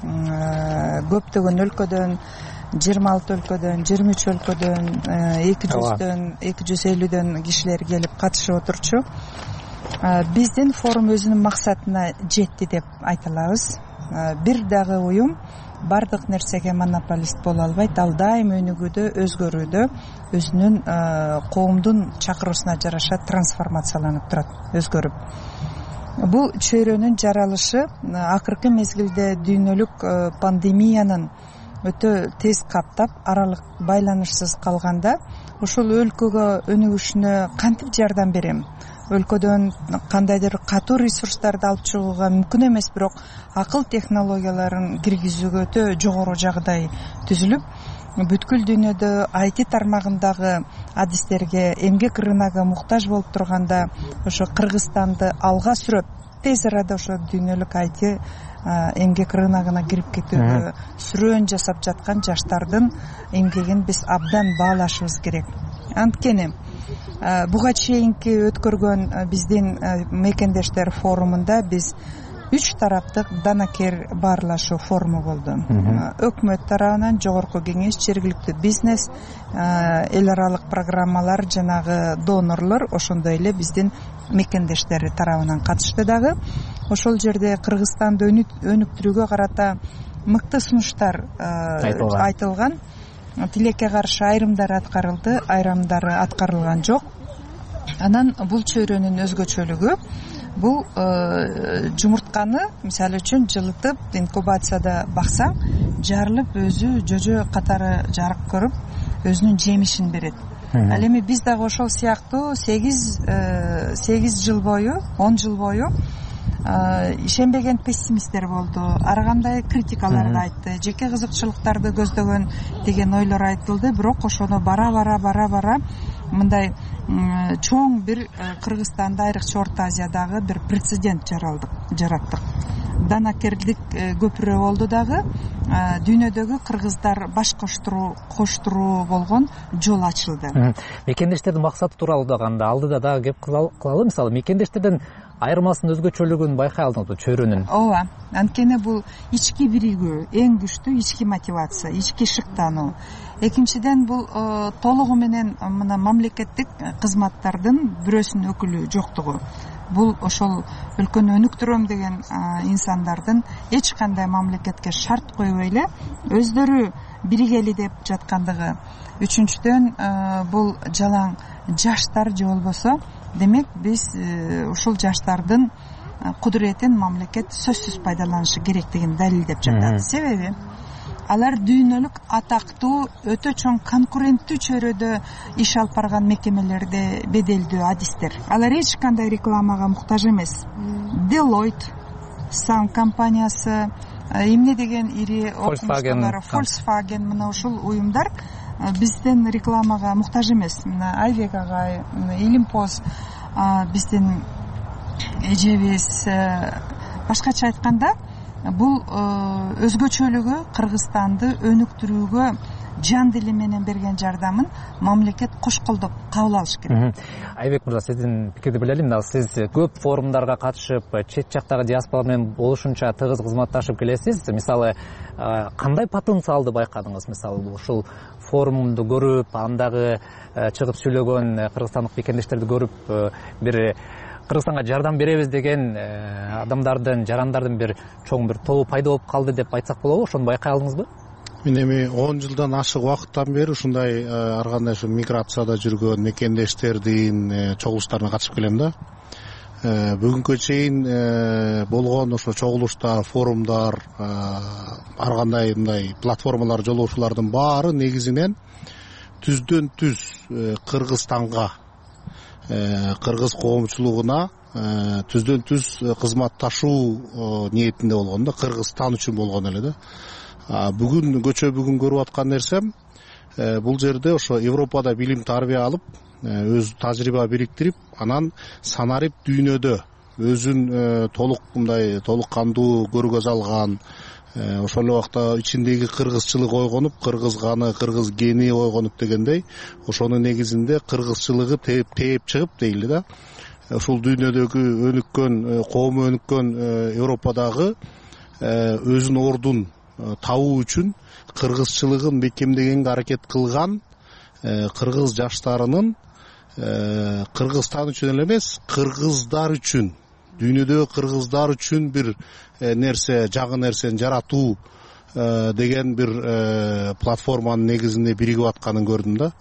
Көптөгөн өлкөдөн, жыйырма алты өлкөдөн, жыйырма үч өлкөдөн, эки жүздөн, эки жүз элүүдөн кишилер келип катышып отурчу. Биздин форум өзүнүн максатына жетти деп айта алабыз. Бир дагы уюм бардык нерсеге монополист боло албайт. Ал дайым өнүгүүдө, өзгөрүүдө, өзүнүн коомдун чакыруусуна жараша трансформацияланып турат, өзгөрүп. Бул чөйрөнүн жаралышы акыркы мезгилде дүйнөлүк пандемиянын өтө тез каптап, аралык байланышсыз калганда, ушул өлкөгө өнүгүшүнө кантип жардам берем? Өлкөдөн кандайдыр катуу ресурстарды алып чыгууга мүмкүн эмес, бирок акыл технологияларын киргизүүгө өтө жогору жагдай түзүлүп, бүткүл дүйнөдө ай ти тармагындагы адистерге, эмгек рыногу муктаж болуп турганда, ошо Кыргызстанды алга сүрөп, тез арада ошо дүйнөлүк ай ти эмгек рыногуна кирип кетүүгө сүрөөн жасап жаткан жаштардын эмгегин биз абдан баалашыбыз керек. Анткени буга чейинки өткөргөн биздин мекендештер форумунда биз үч тараптык данакер баарлашуу форуму болду. Өкмөт тарабынан, жогорку кеңеш, жергиликтүү бизнес, эл аралык программалар, жанагы донорлор, ошондой эле биздин мекендештер тарабынан катышты дагы. Ошол жерде Кыргызстанды өнүктүрүүгө карата мыкты сунуштар айтылган. Тилекке каршы айрымдары аткарылды, айрымдары аткарылган жок. Анан бул чөйрөнүн өзгөчөлүгү бул жумуртканы, мисалы үчүн, жылытып инкубацияда баксаң, жарылып өзү жожо катары жарык көрүп, өзүнүн жемишин берет. Ал эми биз дагы ошол сыяктуу сегиз жыл бою, он жыл бою ишенбеген пессимисттер болду. Ар кандай критикаларды айтты, жеке кызыкчылыктарды көздөгөн деген ойлор айтылды. Бирок ошону бара бара бара бара мындай чоң бир Кыргызстанда, айрыкча Орто Азиядагы бир прецедент жараттык. данакерлик көпүрө болду дагы дүйнөдөгү кыргыздар баш коштуруу болгон жол ачылды. Мекендештердин максаты тууралуу дагы анда алдыда дагы кеп кылалы. Мисалы мекендештердин айырмасын, өзгөчөлүгүн байкай алдыңызбы чөйрөнүн? Ооба, анткени бул ички биригүү, эң күчтүү ички мотивация, ички шыктануу. Экинчиден бул толугу менен мына мамлекеттик кызматтардын бирөөсүнүн өкүлү жоктугу. Бул ошол өлкөнү өнүктүрөм деген инсандардын эч кандай мамлекетке шарт койбой эле өздөрү биригели деп жаткандыгы. Үчүнчүдөн бул жалаң жаштар же болбосо, демек биз ушул жаштардын кудуретин мамлекет сөзсүз пайдаланышы керектигин далилдеп жатат. Себеби алар дүйнөлүк атактуу, өтө чоң конкуренттүү чөйрөдө иш алып барган мекемелерде беделдүү адистер. Алар эч кандай рекламага муктаж эмес. Deloitte, Sun компаниясы, эмне деген ири окумуштуулар, Volkswagen, мына ушул уюмдар бизден рекламага муктаж эмес. Мына Айбек агай, Илимпоз биздин эжебиз. Башкача айтканда, бул өзгөчөлүгү Кыргызстанды өнүктүрүүгө жан дили менен берген жардамын мамлекет кош колдоп кабыл алыш керек. Айбек мырза, сиздин пикирди билели. Сиз көп форумдарга катышып, чет жактагы диаспора менен болушунча тыгыз кызматташып келесиз. Мисалы, кандай потенциалды байкадыңыз? Мисалы, ушул форумду көрүп, андагы чыгып сүйлөгөн кыргызстандык мекендештерди көрүп, бир Кыргызстанга жардам беребиз деген адамдардын, жарандардын бир чоң бир тобу пайда болуп калды деп айтсак болобу? Ошону байкай алдыңызбы? Мен эми он жылдан ашык убакыттан бери ушундай ар кандай ушу миграцияда жүргөн мекендештердин чогулуштарына катышып келем да. Бүгүнкү чейин болгон ошо чогулуштар, форумдар, ар кандай мындай платформалар, жолоошуулардын баары негизинен түздөн түз Кыргызстанга, кыргыз коомчулугуна түздөн түз кызматташуу ниетинде болгон да, Кыргызстан үчүн болгон эле да. Бүгүн көчө бүгүн көрүп аткан нерсем, бул жерде ошо Европада билим тарбия алып, өз тажрыйба бириктирип, анан санарип дүйнөдө өзүн толук мындай толук кандуу көргөз алган, ошол убакта ичиндеги кыргызчылык ойгонуп, кыргыз каны, кыргыз гени ойгонуп дегендей, ошонун негизинде кыргызчылыгы тээп тээп чыгып дейли да. Ушул дүйнөдөгү өнүккөн, коому өнүккөн Европадагы өзүнүн ордун табуу үчүн кыргызчылыгын бекемдегенге аракет кылган кыргыз жаштарынын Кыргызстан үчүн эле эмес, кыргыздар үчүн, дүйнөдөгү кыргыздар үчүн бир нерсе, жагы нерсени жаратуу деген бир платформанын негизинде биригип атканын көрдүм да.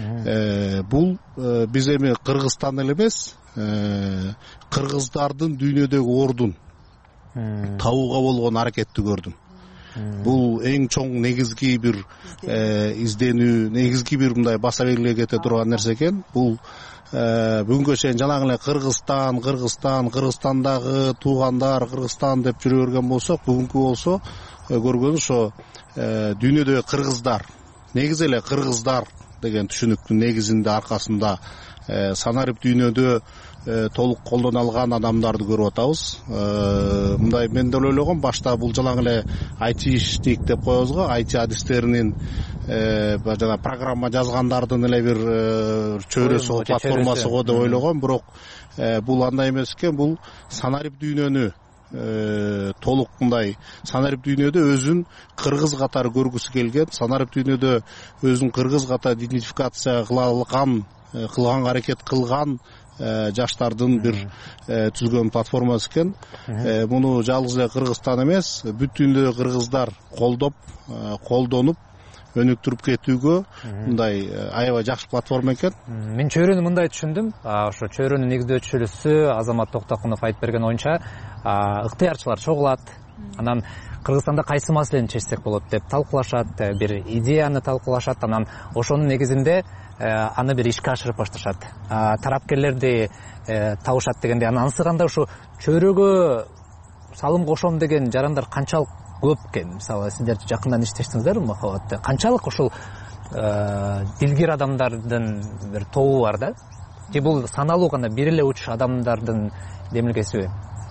Бул биз эми Кыргызстан эле эмес, кыргыздардын дүйнөдөгү ордун табууга болгон аракетти көрдүм. Бул эң чоң негизги бир изденүү, негизги бир мындай баса белгилей кете турган нерсе экен. Бул бүгүнкү чейин жалаң эле Кыргызстан, Кыргызстан, Кыргызстандагы туугандар, Кыргызстан деп жүрө берген болсок, бүгүнкү болсо көргөнүз ошо дүйнөдөгү кыргыздар, негизи эле кыргыздар деген түшүнүктүн негизинде аркасында санарип дүйнөдө толук колдоно алган адамдарды көрүп атабыз. Мындай мен деле ойлогом, башта бул жалаң эле айтишник деп коебуз го, айти адистеринин жана программа жазгандардын эле бир чөйрөсү, платформасы го деп ойлогом, бирок бул андай эмес экен. Бул санарип дүйнөнү толук мындай санарип дүйнөдө өзүн кыргыз катары көргүсү келген, санарип дүйнөдө өзүн кыргыз катары идентификация кыла алган, кылганга аракет кылган жаштардын бир түзгөн платформасы экен. Муну жалгыз эле Кыргызстан эмес, бүт дүйнөдөгү кыргыздар колдоп, колдонуп, өнүктүрүп кетүүгө мындай аябай жакшы платформа экен. Мен чөйрөнү мындай түшүндүм. Ошо чөйрөнүн негиздөөчүсү Азамат Токтокунов айтып берген оюнча, ыктыярчылар чогулат. Анан Кыргызстанда кайсы маселени чечсек болот деп талкуулашат, бир идеяны талкуулашат, анан ошонун негизинде аны бир ишке ашырып башташат. Тарапкерлерди табышат дегенде, анан анысы кандай ушу чөйрөгө салым кошом деген жарандар канчалык көп экен? Мисалы, сиздер жакындан иштештиңиздерби Махабат? Канчалык ушул дилгир адамдардын бир тобу бар да? Же бул саналуу гана бир эле уч адамдардын демилгесиби?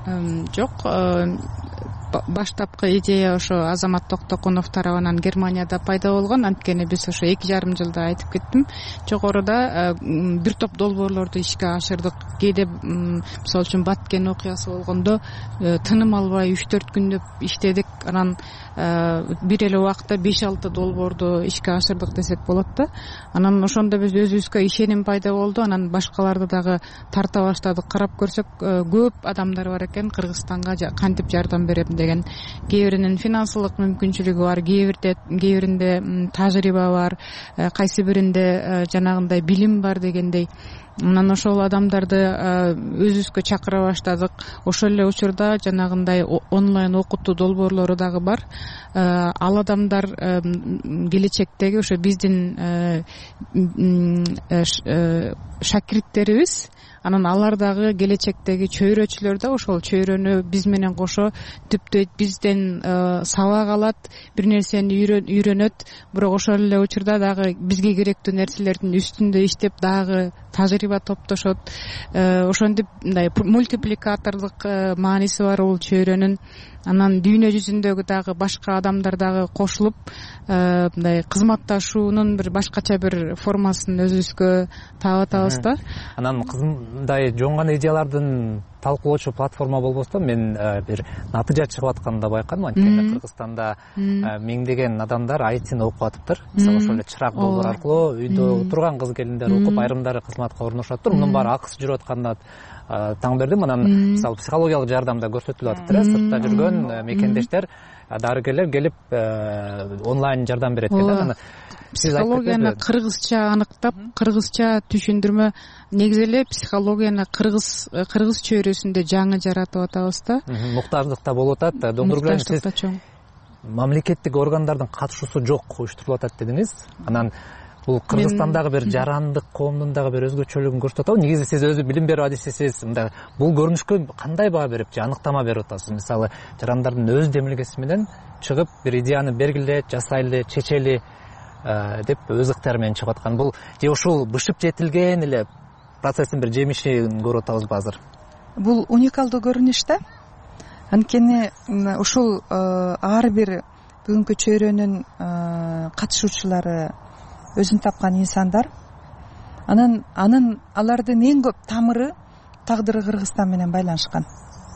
жок, баштапкы идея ошо Азамат Токтокунов тарабынан Германияда пайда болгон. Анткени биз ошо эки жарым жылда айтып кеттим, жогоруда бир топ долбоорлорду ишке ашырдык. Кээде мисалы үчүн Баткен окуясы болгондо тыным албай үч төрт күндөп иштедик. Анан бир эле убакта беш алты долбоорду ишке ашырдык десек болот да. Анан ошондо биз өзүбүзгө ишеним пайда болду. Анан башкаларды дагы тарта баштадык. Карап көрсөк, көп адамдар бар экен Кыргызстанга кантип жардам берем деген. Кээ биринин финансылык мүмкүнчүлүгү бар, кээ бирде кээ биринде тажрыйба бар, кайсы биринде жанагындай билим бар дегендей. Анан ошол адамдарды өзүбүзгө чакыра баштадык. Ошол эле учурда жанагындай онлайн окутуу долбоорлору дагы бар. Ал адамдар келечектеги ошо биздин шакирттерибиз. Анан алар дагы келечектеги чөйрөчүлөр да ошол чөйрөнү биз менен кошо түптөйт, бизден сабак алат, бир нерсени үйрөнөт. Бирок ошол эле учурда дагы бизге керектүү нерселердин үстүндө иштеп дагы тажрыйба топтошот. Ошентип мындай мультипликатордук мааниси бар бул чөйрөнүн. Анан дүйнө жүзүндөгү дагы башка адамдар дагы кошулуп, мындай кызматташуунун бир башкача бир формасын өзүбүзгө таап атабыз да. Анан мындай жоңгон идеялардын талкуулоочу платформа болбосо, мен бир натыйжа чыгып атканын да байкадым. Анткени Кыргызстанда миңдеген адамдар ай тини окуп атыптыр. Мисалы ошол эле чырак долбоор аркылуу үйдө отурган кыз келиндер окуп, айрымдары кызматка орношоттур. Мунун баары акысыз жүрүп атканына таң бердим. Анан мисалы психологиялык жардам да көрсөтүлүп атыптыр. Сыртта жүргөн мекендештер, дарыгерлер келип онлайн жардам берет экен. Психологияны кыргызча аныктап, кыргызча түшүндүрмө, негизи эле психологияны кыргыз кыргыз чөйрөсүндө жаңы жаратып атабыз да. Муктаждыкта болуп атат. Доктор, сиз мамлекеттик органдардын катышуусу жок уюштурулуп атат дедиңиз. Анан бул Кыргызстандагы бир жарандык коомдун дагы бир өзгөчөлүгүн көрсөтүп атабы? Негизи сиз өзү билим берүү адисисиз. Мындай бул көрүнүшкө кандай баа берип, же аныктама берип атасыз? Мисалы, жарандардын өз демилгеси менен чыгып бир идеяны бергиле, жасайлы, чечели деп өз ыктыяры менен чыгып аткан. Бул же ушул бышып жетилген эле процесстин бир жемишин көрүп атабызбы азыр? Бул уникалдуу көрүнүш да. Анткени ушул ар бир бүгүнкү чөйрөнүн катышуучулары өзүн тапкан инсандар. Анан анын алардын эң көп тамыры, тагдыры Кыргызстан менен байланышкан.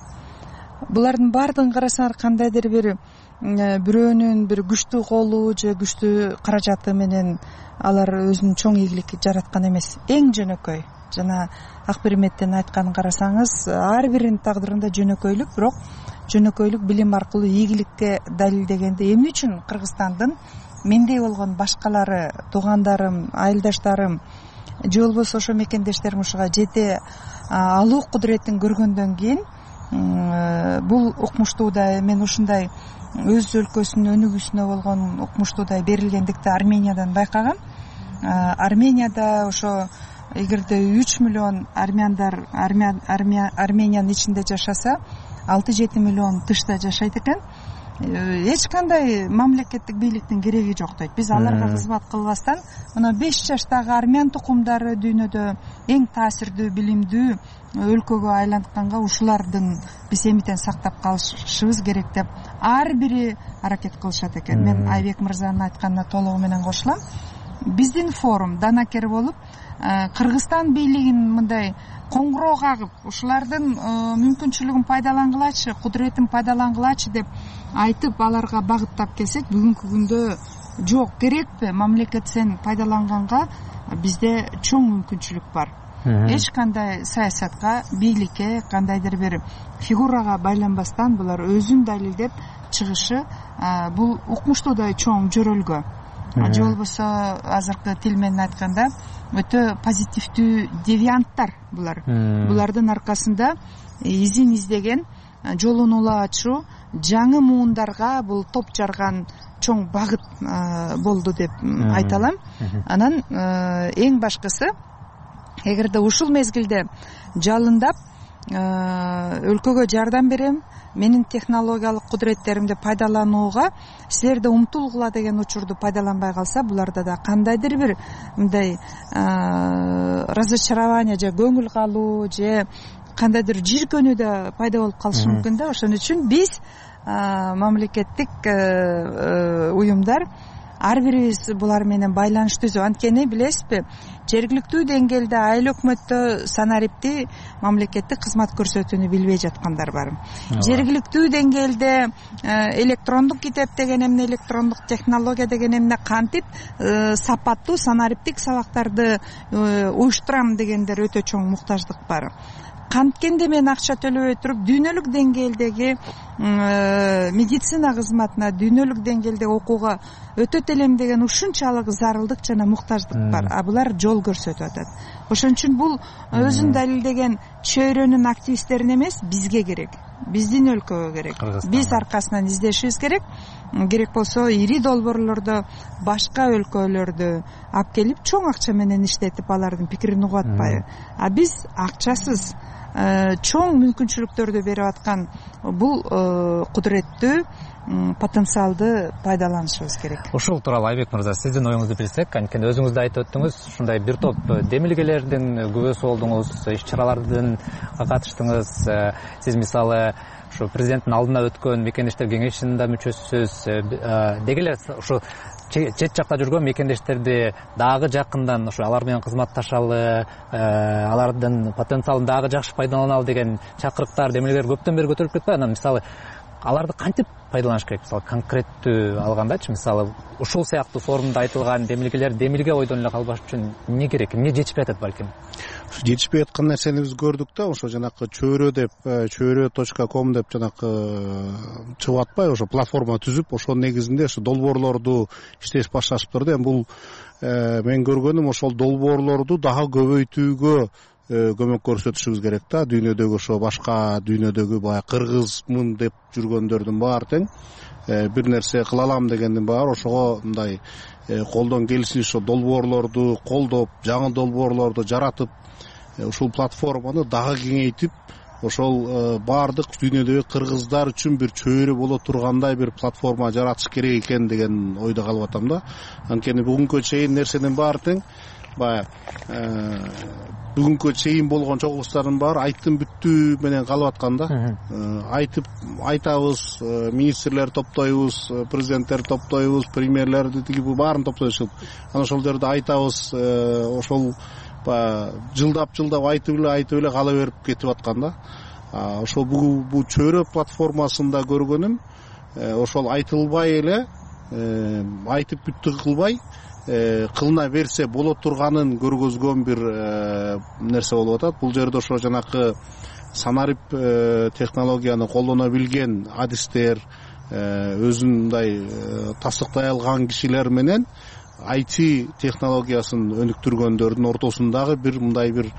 Булардын баардыгын карасаңар, кандайдыр бир бирөөнүн бир күчтүү колу же күчтүү каражаты менен алар өзүнүн чоң ийгиликти жараткан эмес. Эң жөнөкөй, жана Акберметтен айтканын карасаңыз, ар биринин тагдырында жөнөкөйлүк, бирок жөнөкөйлүк билим аркылуу ийгиликке далилдегенде эмне үчүн Кыргызстандын мендей болгон башкалары, туугандарым, айылдаштарым же болбосо ошо мекендештерим ушуга жете алуу кудуретин көргөндөн кийин бул укмуштуудай, мен ушундай өз өлкөсүнүн өнүгүүсүнө болгон укмуштуудай берилгендикти Армениядан байкагам. Арменияда ошо эгерде үч миллион армяндар Армениянын ичинде жашаса, алты жети миллион тышта жашайт экен. Эч кандай мамлекеттик бийликтин кереги жок дейт. Биз аларга кызмат кылбастан мына беш жаштагы армян тукумдары дүйнөдө эң таасирдүү, билимдүү өлкөгө айлантканга ушулардын биз эмитен сактап калышыбыз керек деп ар бири аракет кылышат экен. Мен Айбек мырзанын айтканына толугу менен кошулам. Биздин форум данакер болуп, Кыргызстан бийлигин мындай коңгуроо кагып, ушулардын мүмкүнчүлүгүн пайдалангылачы, кудуретин пайдалангылачы деп айтып, аларга багыттап келсек, бүгүнкү күндө жок, керекпи? Мамлекет сен пайдаланганга бизде чоң мүмкүнчүлүк бар. Эч кандай саясатка, бийликке, кандайдыр бир фигурага байланбастан булар өзүн далилдеп чыгышы бул укмуштуудай чоң жөрөлгө. Же болбосо азыркы тил менен айтканда өтө позитивдүү девианттар булар. Булардын аркасында изин издеген, жолун ула ачуу, жаңы муундарга бул топ жарган чоң багыт болду деп айта алам. Анан эң башкысы, эгерде ушул мезгилде жалындап өлкөгө жардам берем, менин технологиялык кудуреттеримди пайдаланууга силерде умтулгула деген учурду пайдаланбай калса, буларда да кандайдыр бир мындай разочарование же көңүл калуу же кандайдыр жийиркөнүү да пайда болуп калышы мүмкүн да. Ошон үчүн биз мамлекеттик уюмдар ар бирибиз булар менен байланыш түзүп, анткени билесизби, жергиликтүү деңгээлде айыл өкмөттө санарипти мамлекеттик кызмат көрсөтүүнү билбей жаткандар бар. Жергиликтүү деңгээлде электрондук китеп деген эмне, электрондук технология деген эмне, кантип сапаттуу санариптик сабактарды уюштурам дегендер өтө чоң муктаждык бар. Канткенде мен акча төлөбөй туруп дүйнөлүк деңгээлдеги медицина кызматына, дүйнөлүк деңгээлдеги окууга өтөт элем деген ушунчалык зарылдык жана муктаждык бар. А булар жол көрсөтүп атат. Ошон үчүн бул өзүн далилдеген чөйрөнүн активисттерине эмес, бизге керек. Биздин өлкөгө керек. Биз аркасынан издешибиз керек. Керек болсо ири долбоорлордо, башка өлкөлөрдө алып келип чоң акча менен иштетип алардын пикирин угуп атпайбы. А биз акчасыз чоң мүмкүнчүлүктөрдү берип аткан бул кудуреттүү потенциалды пайдаланышыбыз керек. Ушул тууралуу Айбек мырза, сиздин оюңузду билсек, анткени өзүңүз да айтып өттүңүз, ушундай бир топ демилгелердин күбөсү болдуңуз, иш-чаралардын катыштыңыз. Сиз мисалы ушу президенттин алдына өткөн мекендештер кеңешинин да мүчөсүсүз. Деги эле ушу чет жакта жүргөн мекендештерди дагы жакындан ушу алар менен кызматташалы, алардын потенциалын дагы жакшы пайдаланалы деген чакырыктар, демилгелер көптөн бери көтөрүлүп кетпайбы? Анан мисалы аларды кантип пайдаланыш керек? Мисалы конкреттүү алгандачы, мисалы ушул сыяктуу форумда айтылган демилгелер демилге ойдон эле калбаш үчүн эмне керек, эмне жетишпей атат балким? Жетишпей аткан нерсени биз көрдүк да, ошо жанакы чөйрө деп, чөйрө точка ком деп жанакы чыгып атпайбы, ошо платформа түзүп, ошонун негизинде ошо долбоорлорду иштеш башташыптыр да. Эми бул мен көргөнүм ошол долбоорлорду дагы көбөйтүүгө көмөк көрсөтүшүбүз керек да. Дүйнөдөгү ошо башка дүйнөдөгү баягы кыргызмын деп жүргөндөрдүн баары тең бир нерсе кыла алам дегендин баары ошого мындай колдон келишинче ошо долбоорлорду колдоп, жаңы долбоорлорду жаратып, ушул платформаны дагы кеңейтип, ошол баардык дүйнөдөгү кыргыздар үчүн бир чөйрө боло тургандай бир платформа жаратыш керек экен деген ойдо калып атам да. Анткени бүгүнкү чейин нерсенин баары тең баягы бүгүнкү чейин болгон чогулуштардын баары айттым бүттүү менен калып аткан да. Айтып айтабыз, министрлер топтойбуз, президенттер топтойбуз, премьерлерди тиги бу баарын топтойбуз. Анан ошол жерде айтабыз, ошол баягы жылдап жылдап айтып эле айтып эле кала берип кетип аткан да. Ошол бул чөйрө платформасында көргөнүм, ошол айтылбай эле, айтып бүттү кылбай, кылына берсе боло турганын көргөзгөн бир нерсе болуп атат. Бул жерде ошо жанакы санарип технологияны колдоно билген адистер, өзүн мындай тастыктай алган кишилер менен ай ти технологиясын өнүктүргөндөрдүн ортосундагы бир мындай бир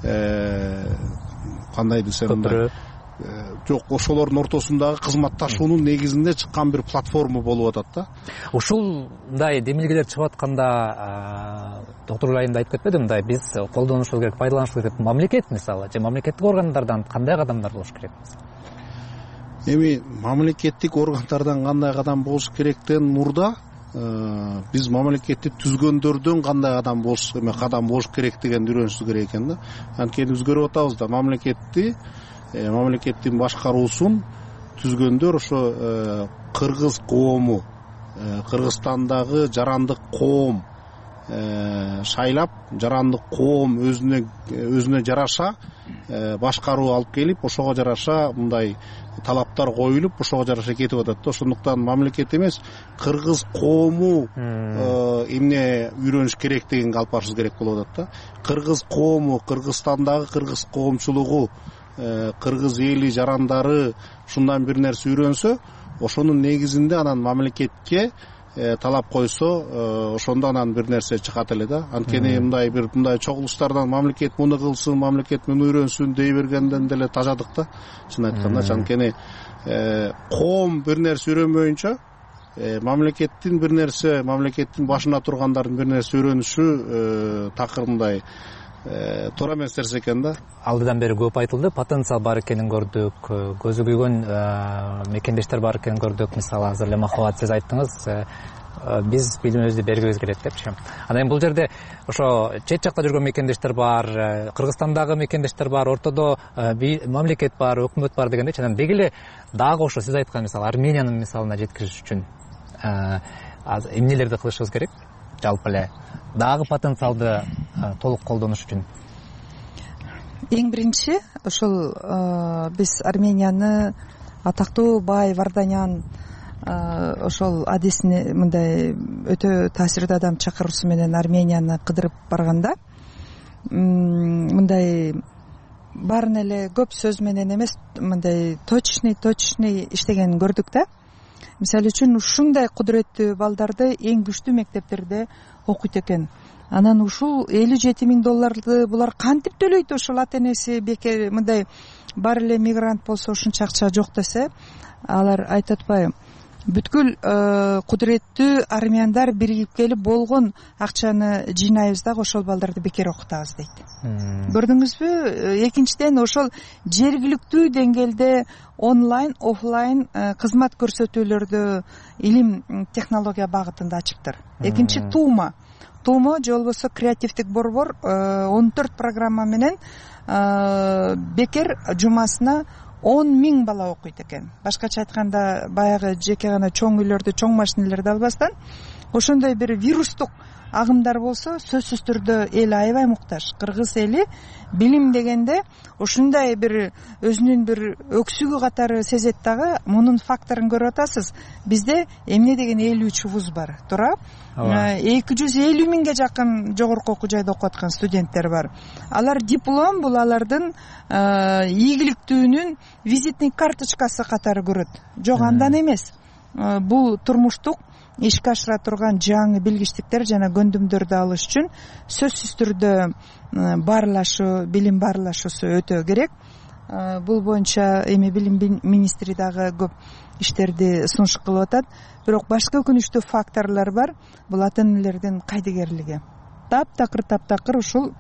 кандай десем мындай жок, ошолордун ортосундагы кызматташуунун негизинде чыккан бир платформа болуп атат да. Ушундай демилгелер чыгып атканда доктор Айым да айтып кетпеди, мындай биз колдонушубуз керек, пайдаланышыбыз керек. Мамлекет мисалы, же мамлекеттик органдардан кандай кадамдар болуш керек? Эми мамлекеттик органдардан кандай кадам болуш керектен мурда биз мамлекетти түзгөндөрдөн кандай кадам болуш кадам болуш керек деген үйрөнүшүбүз керек экен да. Анткени биз көрүп атабыз да, мамлекетти мамлекеттин башкаруусун түзгөндөр ошо кыргыз коому, Кыргызстандагы жарандык коом шайлап, жарандык коом өзүнө өзүнө жараша башкаруу алып келип, ошого жараша мындай талаптар коюлуп, ошого жараша кетип атат да. Ошондуктан мамлекет эмес, кыргыз коому эмне үйрөнүш керек дегенге алып барышыбыз керек болуп атат да. Кыргыз коому, Кыргызстандагы кыргыз коомчулугу, кыргыз эли жарандары ушундан бир нерсе үйрөнсө, ошонун негизинде анан мамлекетке талап койсо, ошондо анан бир нерсе чыгат эле да. Анткени мындай бир мындай чогулуштардан мамлекет муну кылсын, мамлекет муну үйрөнсүн дей бергенден деле тажадык да, чын айтканда. Анткени коом бир нерсе үйрөнбөйүнчө мамлекеттин бир нерсе, мамлекеттин башына тургандардын бир нерсе үйрөнүшү такыр мындай туура эмес нерсе экен да. Алдыдан бери көп айтылды, потенциал бар экенин көрдүк, көзү күйгөн мекендештер бар экенин көрдүк. Мисалы азыр эле Махабат сиз айттыңыз, биз билимибизди бергибиз келет депчи. Анан бул жерде ошо чет жакта жүргөн мекендештер бар, Кыргызстандагы мекендештер бар, ортодо мамлекет бар, өкмөт бар дегенде, анан деги эле дагы ошо сиз айткан мисалы Армениянын мисалына жеткириш үчүн эмнелерди кылышыбыз керек? Жалпы эле дагы потенциалды толук колдонуш үчүн. Эң биринчи ошол биз Арменияны атактуу бай Варданян ошол адисине мындай өтө таасирдүү адам чакыруусу менен Арменияны кыдырып барганда мындай баарын эле көп сөз менен эмес, мындай точный точный иштегенин көрдүк да. Мисалы үчүн ушундай кудуреттүү балдарды эң күчтүү мектептерде окуйт экен. Анан ушул элүү жети миң долларды булар кантип төлөйт? Ошол ата энеси бекер мындай бар эле мигрант болсо ушунча акча жок десе, алар айтып атпайбы? Бүткүл кудуреттүү армяндар биригип келип болгон акчаны жыйнайбыз дагы ошол балдарды бекер окутабыз дейт. Көрдүңүзбү? Экинчиден ошол жергиликтүү деңгээлде онлайн, офлайн кызмат көрсөтүүлөрдү илим технология багытында ачыптыр. Экинчи Тума. Тума же болбосо креативдик борбор он төрт программа менен бекер жумасына он миң бала окуйт экен. Башкача айтканда, баягы жеке гана чоң үйлөрдү, чоң машинелерди албастан, ошондой бир вирустук агымдар болсо, сөзсүз түрдө эл аябай муктаж. Кыргыз эли билим дегенде ушундай бир өзүнүн бир өксүгү катары сезет дагы. Мунун факторун көрүп атасыз. Бизде эмне деген элүү үч вуз бар, туура? эки жүз элүү миңге жакын жогорку окуу жайда окуп аткан студенттер бар. Алар диплом, бул алардын ийгиликтүүнүн визитный карточкасы катары көрөт. Жок, андан эмес. Бул турмуштук ишке ашыра турган жаңы билгичтиктер жана көндүмдөрдү алыш үчүн сөзсүз түрдө баарлашуу, билим баарлашуусу өтө керек. Бул боюнча эми билим министри дагы көп иштерди сунуш кылып атат. Бирок башка өкүнүчтүү факторлор бар. Бул ата энелердин кайдыгерлиги. Таптакыр таптакыр ушул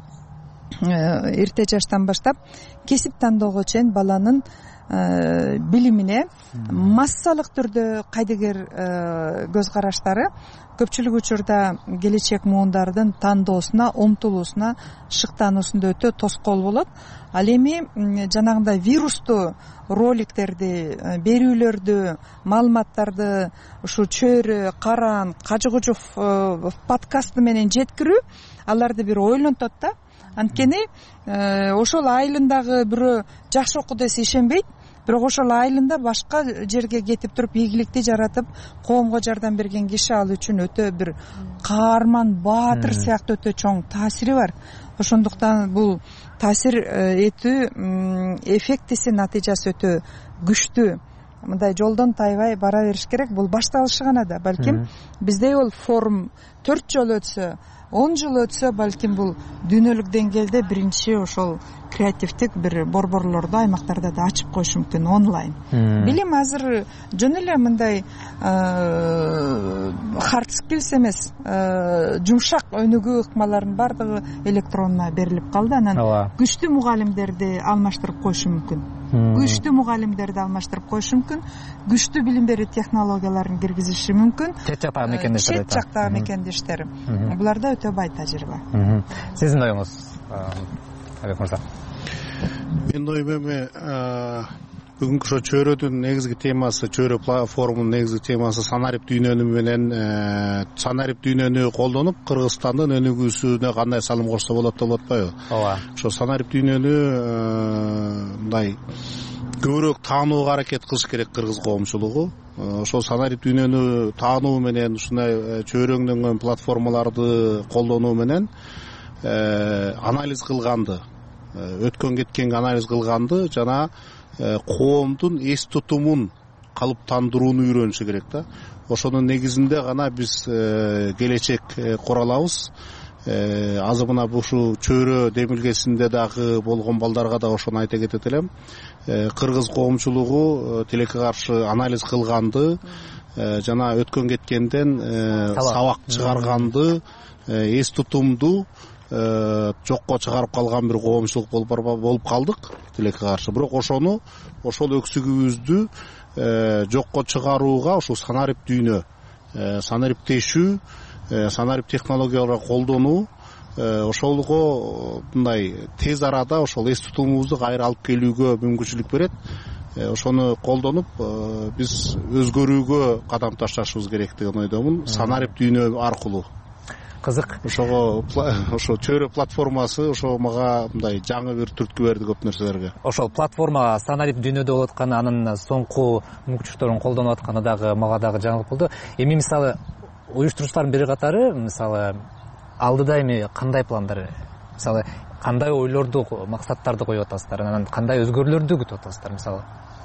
эрте жаштан баштап кесип тандоого чейин баланын билимине массалык түрдө кайдыгер көз караштары көпчүлүк учурда келечек муундардын тандоосуна, умтулуусуна, шыктануусунда өтө тоскоол болот. Ал эми жанагындай вирустуу роликтерди, берүүлөрдү, маалыматтарды ушу чөйрө, каран, кажы-кужув подкасты менен жеткирүү аларды бир ойлонтот да. Анткени ошол айылындагы бирөө жакшы окуу десе ишенбейт. Бирок ошол айылында башка жерге кетип туруп ийгиликти жаратып, коомго жардам берген киши ал үчүн өтө бир каарман, баатыр сыяктуу өтө чоң таасири бар. Ошондуктан бул таасир этүү эффектиси, натыйжасы өтө күчтүү. Мындай жолдон тайбай бара бериш керек. Бул башталышы гана да. Балким бизде бул форум төрт жол өтсө, он жыл өтсө, балким бул дүйнөлүк деңгээлде биринчи ошол креативдик бир борборлорду аймактарда да ачып коюш мүмкүн онлайн. Билим азыр жөн эле мындай hard skills эмес, жумшак өнүгүү ыкмаларынын бардыгы электронно берилип калды. Анан күчтүү мугалимдерди алмаштырып коюш мүмкүн. Күчтүү мугалимдерди алмаштырып коюш мүмкүн. Күчтүү билим берүү технологияларын киргизиши мүмкүн. Чет жактагы мекендештер. Чет жактагы мекендештер. Буларда өтө бай тажрыйба. Сиздин оюңуз, Алек мырза? Менин оюм эми бүгүнкү ошо чөйрөдүн негизги темасы, чөйрө форумунун негизги темасы санарип дүйнөнү менен санарип дүйнөнү колдонуп Кыргызстандын өнүгүүсүнө кандай салым кошсо болот деп атпайбы? Ооба. Ошо санарип дүйнөнү мындай көбүрөөк таанууга аракет кылыш керек кыргыз коомчулугу. Ошол санарип дүйнөнү таануу менен ушундай чөйрөңдөнгөн платформаларды колдонуу менен анализ кылганды, өткөн кеткенге анализ кылганды жана коомдун эс тутумун калыптандырууну үйрөнүшү керек да. Ошонун негизинде гана биз келечек кура алабыз. Азыр мына ушу чөйрө демилгесинде дагы болгон балдарга да ошону айта кетет элем. Кыргыз коомчулугу тилекке каршы анализ кылганды, жана өткөн кеткенден сабак чыгарганды, эс тутумду жокко чыгарып калган бир коомчулук болуп калдык тилекке каршы. Бирок ошону, ошол өксүгүбүздү жокко чыгарууга ушул санарип дүйнө санариптешүү, санарип технологияларды колдонуу ошолго мындай тез арада ошол эс тутумубузду кайра алып келүүгө мүмкүнчүлүк берет. Ошону колдонуп биз өзгөрүүгө кадам ташташыбыз керек деген ойдомун. Санарип дүйнө аркылуу. Кызык. Ошого ошо чөйрө платформасы ошо мага мындай жаңы бир түрткү берди көп нерселерге. Ошол платформа санарип дүйнөдө болуп атканы, анын соңку мүмкүнчүлүктөрүн колдонуп атканы дагы мага дагы жаңылык болду. Эми мисалы уюштуруучулардын бир катары мисалы алдыда эми кандай пландар, мисалы кандай ойлорду, максаттарды коюп атасыздар, анан кандай өзгөрүүлөрдү күтүп атасыздар мисалы?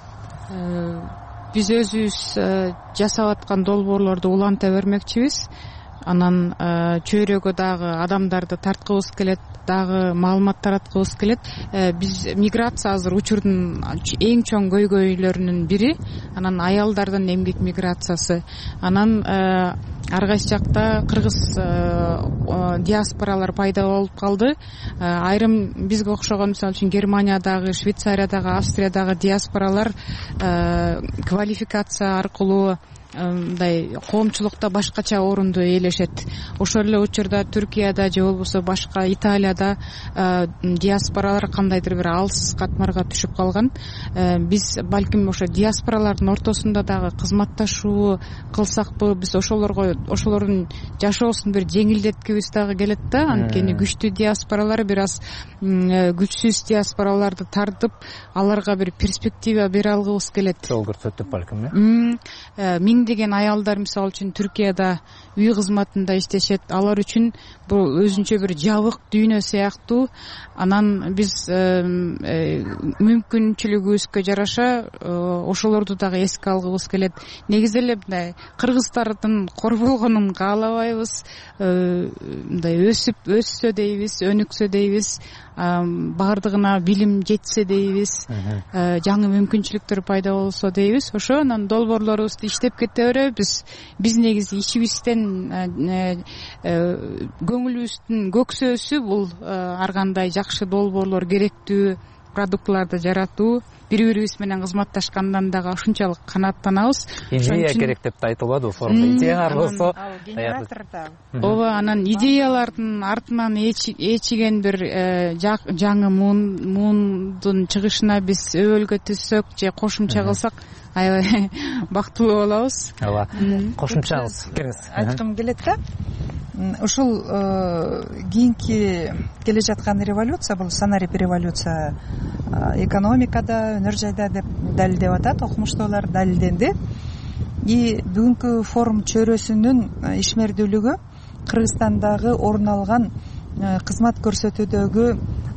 Биз өзүбүз жасап аткан долбоорлорду уланта бермекчибиз. Анан чөйрөгө дагы адамдарды тарткыбыз келет, дагы маалымат тараткыбыз келет. Биз миграция азыр учурдун эң чоң көйгөйлөрүнүн бири, анан аялдардын эмгек миграциясы. Анан ар кайсы жакта кыргыз диаспоралар пайда болуп калды. Айрым бизге окшогон, мисалы үчүн Германиядагы, Швейцариядагы, Австриядагы диаспоралар квалификация аркылуу мындай коомчулукта башкача орунду ээлешет. Ошол эле учурда Түркияда же болбосо башка Италияда диаспоралар кандайдыр бир алыс катмарга түшүп калган. Биз балким ошо диаспоралардын ортосунда дагы кызматташуу кылсакпы, биз ошолорго ошолордун жашоосун бир жеңилдеткибиз дагы келет да. Анткени күчтүү диаспоралар бир аз күчсүз диаспораларды тартып, аларга бир перспектива бере алгыбыз келет. Жол көрсөтүп балким, э? Миңдеген аялдар мисалы үчүн Түркияда үй кызматында иштешет. Алар үчүн бул өзүнчө бир жабык дүйнө сыяктуу. Анан биз мүмкүнчүлүгүбүзгө жараша ошолорду дагы эске алгыбыз келет. Негизи эле мындай кыргыздардын корголгонун каалабайбыз. Мындай өсүп өссө дейбиз, өнүксө дейбиз, баардыгына билим жетсе дейбиз, жаңы мүмкүнчүлүктөр пайда болсо дейбиз. Ошо анан долбоорлорубузду иштеп кете беребиз. Биз негизи ичибизден көңүлүбүздүн көксөөсү бул ар кандай жакшы долбоорлор, керектүү продуктларды жаратуу, бири-бирибиз менен кызматташкандан дагы ушунчалык канааттанабыз. Идея керек деп да айтылбады, форумда идеяңар болсо. Ооба, анан идеялардын артынан ээчиген бир жаңы муундун чыгышына биз өбөлгө түзсөк же кошумча кылсак аябай бактылуу болобуз. Ооба. Кошумчаңыз кеңес айткым келет да. Ушул кийинки келе жаткан революция, бул санарип революция экономикада, өнөр жайда деп далилдеп атат, окумуштуулар далилденди. И бүгүнкү форум чөйрөсүнүн ишмердүүлүгү Кыргызстандагы орун алган кызмат көрсөтүүдөгү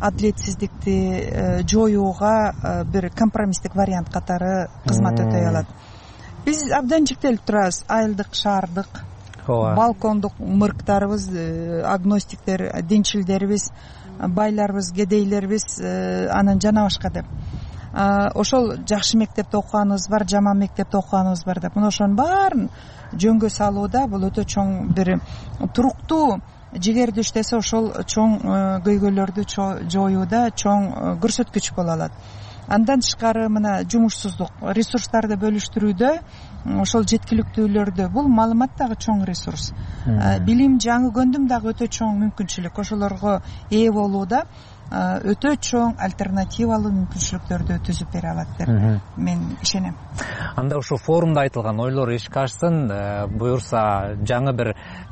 адилетсиздикти жоюуга бир компромисстик вариант катары кызмат өтөй алат. Биз абдан жиктелип турабыз. Айылдык, шаардык, балкондук мырктарыбыз, агностиктер, динчилдерибиз, байларыбыз, кедейлерибиз, анан жана башка деп. Ошол жакшы мектепте окуганыбыз бар, жаман мектепте окуганыбыз бар деп. Мына ошонун баарын жөнгө салууда бул өтө чоң бир туруктуу жигерди иштесе, ошол чоң көйгөйлөрдү жоюуда чоң көрсөткүч боло алат. Андан тышкары мына жумушсуздук, ресурстарды бөлүштүрүүдө ошол жеткиликтүүлөрдү, бул маалымат дагы чоң ресурс. Билим, жаңы көндүм дагы өтө чоң мүмкүнчүлүк. Ошолорго ээ болууда өтө чоң альтернативалуу мүмкүнчүлүктөрдү түзүп бере алат деп мен ишенем. Анда ушул форумда айтылган ойлор ишке ашсын, буюрса жаңы бир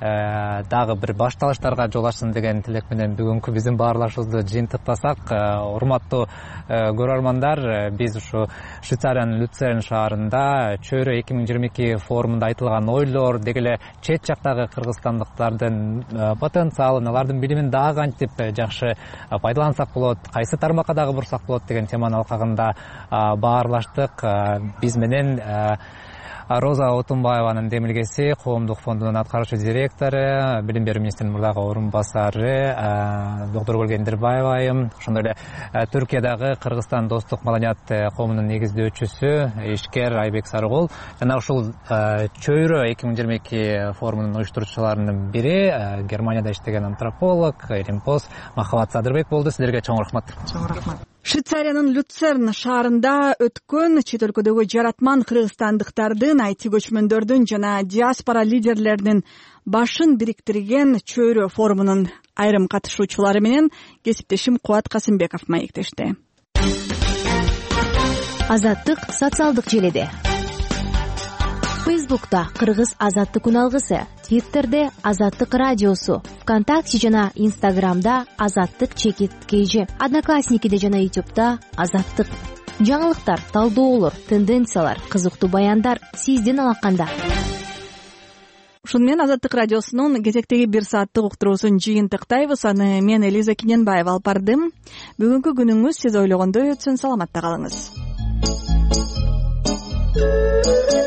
дагы бир башталыштарга жол ачсын деген тилек менен бүгүнкү биздин баарлашуубузду жыйынтыктасак, урматтуу көрөрмандар, биз ушу Швейцариянын Люцерн шаарында чөйрө эки миң жыйырма эки форумунда айтылган ойлор, деги эле чет жактагы кыргызстандыктардын потенциалын, алардын билимин дагы кантип жакшы пайдалансак болот, кайсы тармакка дагы бурсак болот деген теманын алкагында баарлаштык. Биз менен Роза Отунбаеванын демилгеси, Коомдук фондунун аткаруучу директору, Билим берүү министринин мурдагы орун басары доктор Өлген Дирбаева айым, ошондой эле Түркиядагы Кыргызстан достук маданият коомунун негиздөөчүсү, ишкер Айбек Сарыгул, жана ушул чөйрө эки миң жыйырма эки форумунун уюштуруучуларынын бири Германияда иштеген антрополог, Римпоз Махабат Садырбек болду. Силерге чоң рахмат. Чоң рахмат. Швейцариянын Люцерн шаарында өткөн чет өлкөдөгү жаратман кыргызстандыктардын, айти көчмөндөрдүн жана диаспора лидерлеринин башын бириктирген чөйрө форумунун айрым катышуучулары менен кесиптешим Кубат Касымбеков маектешти. Азаттык социалдык желеде. Фейсбукта Кыргыз азаттык үналгысы, Твиттерде Азаттык радиосу, ВКонтакте жана Инстаграмда Азаттык чекит кейжи, Одноклассникиде жана Ютубта Азаттык. Жаңылыктар, талдоолор, тенденциялар, кызыктуу баяндар сизден алакканда. Ушун менен Азаттык радиосунун кезектеги бир сааттык уктуруусун жыйынтыктайбыз. Аны мен Элиза Киненбаева алып бардым. Бүгүнкү күнүңүз сиз ойлогондой өтсүн. Саламатта калыңыз.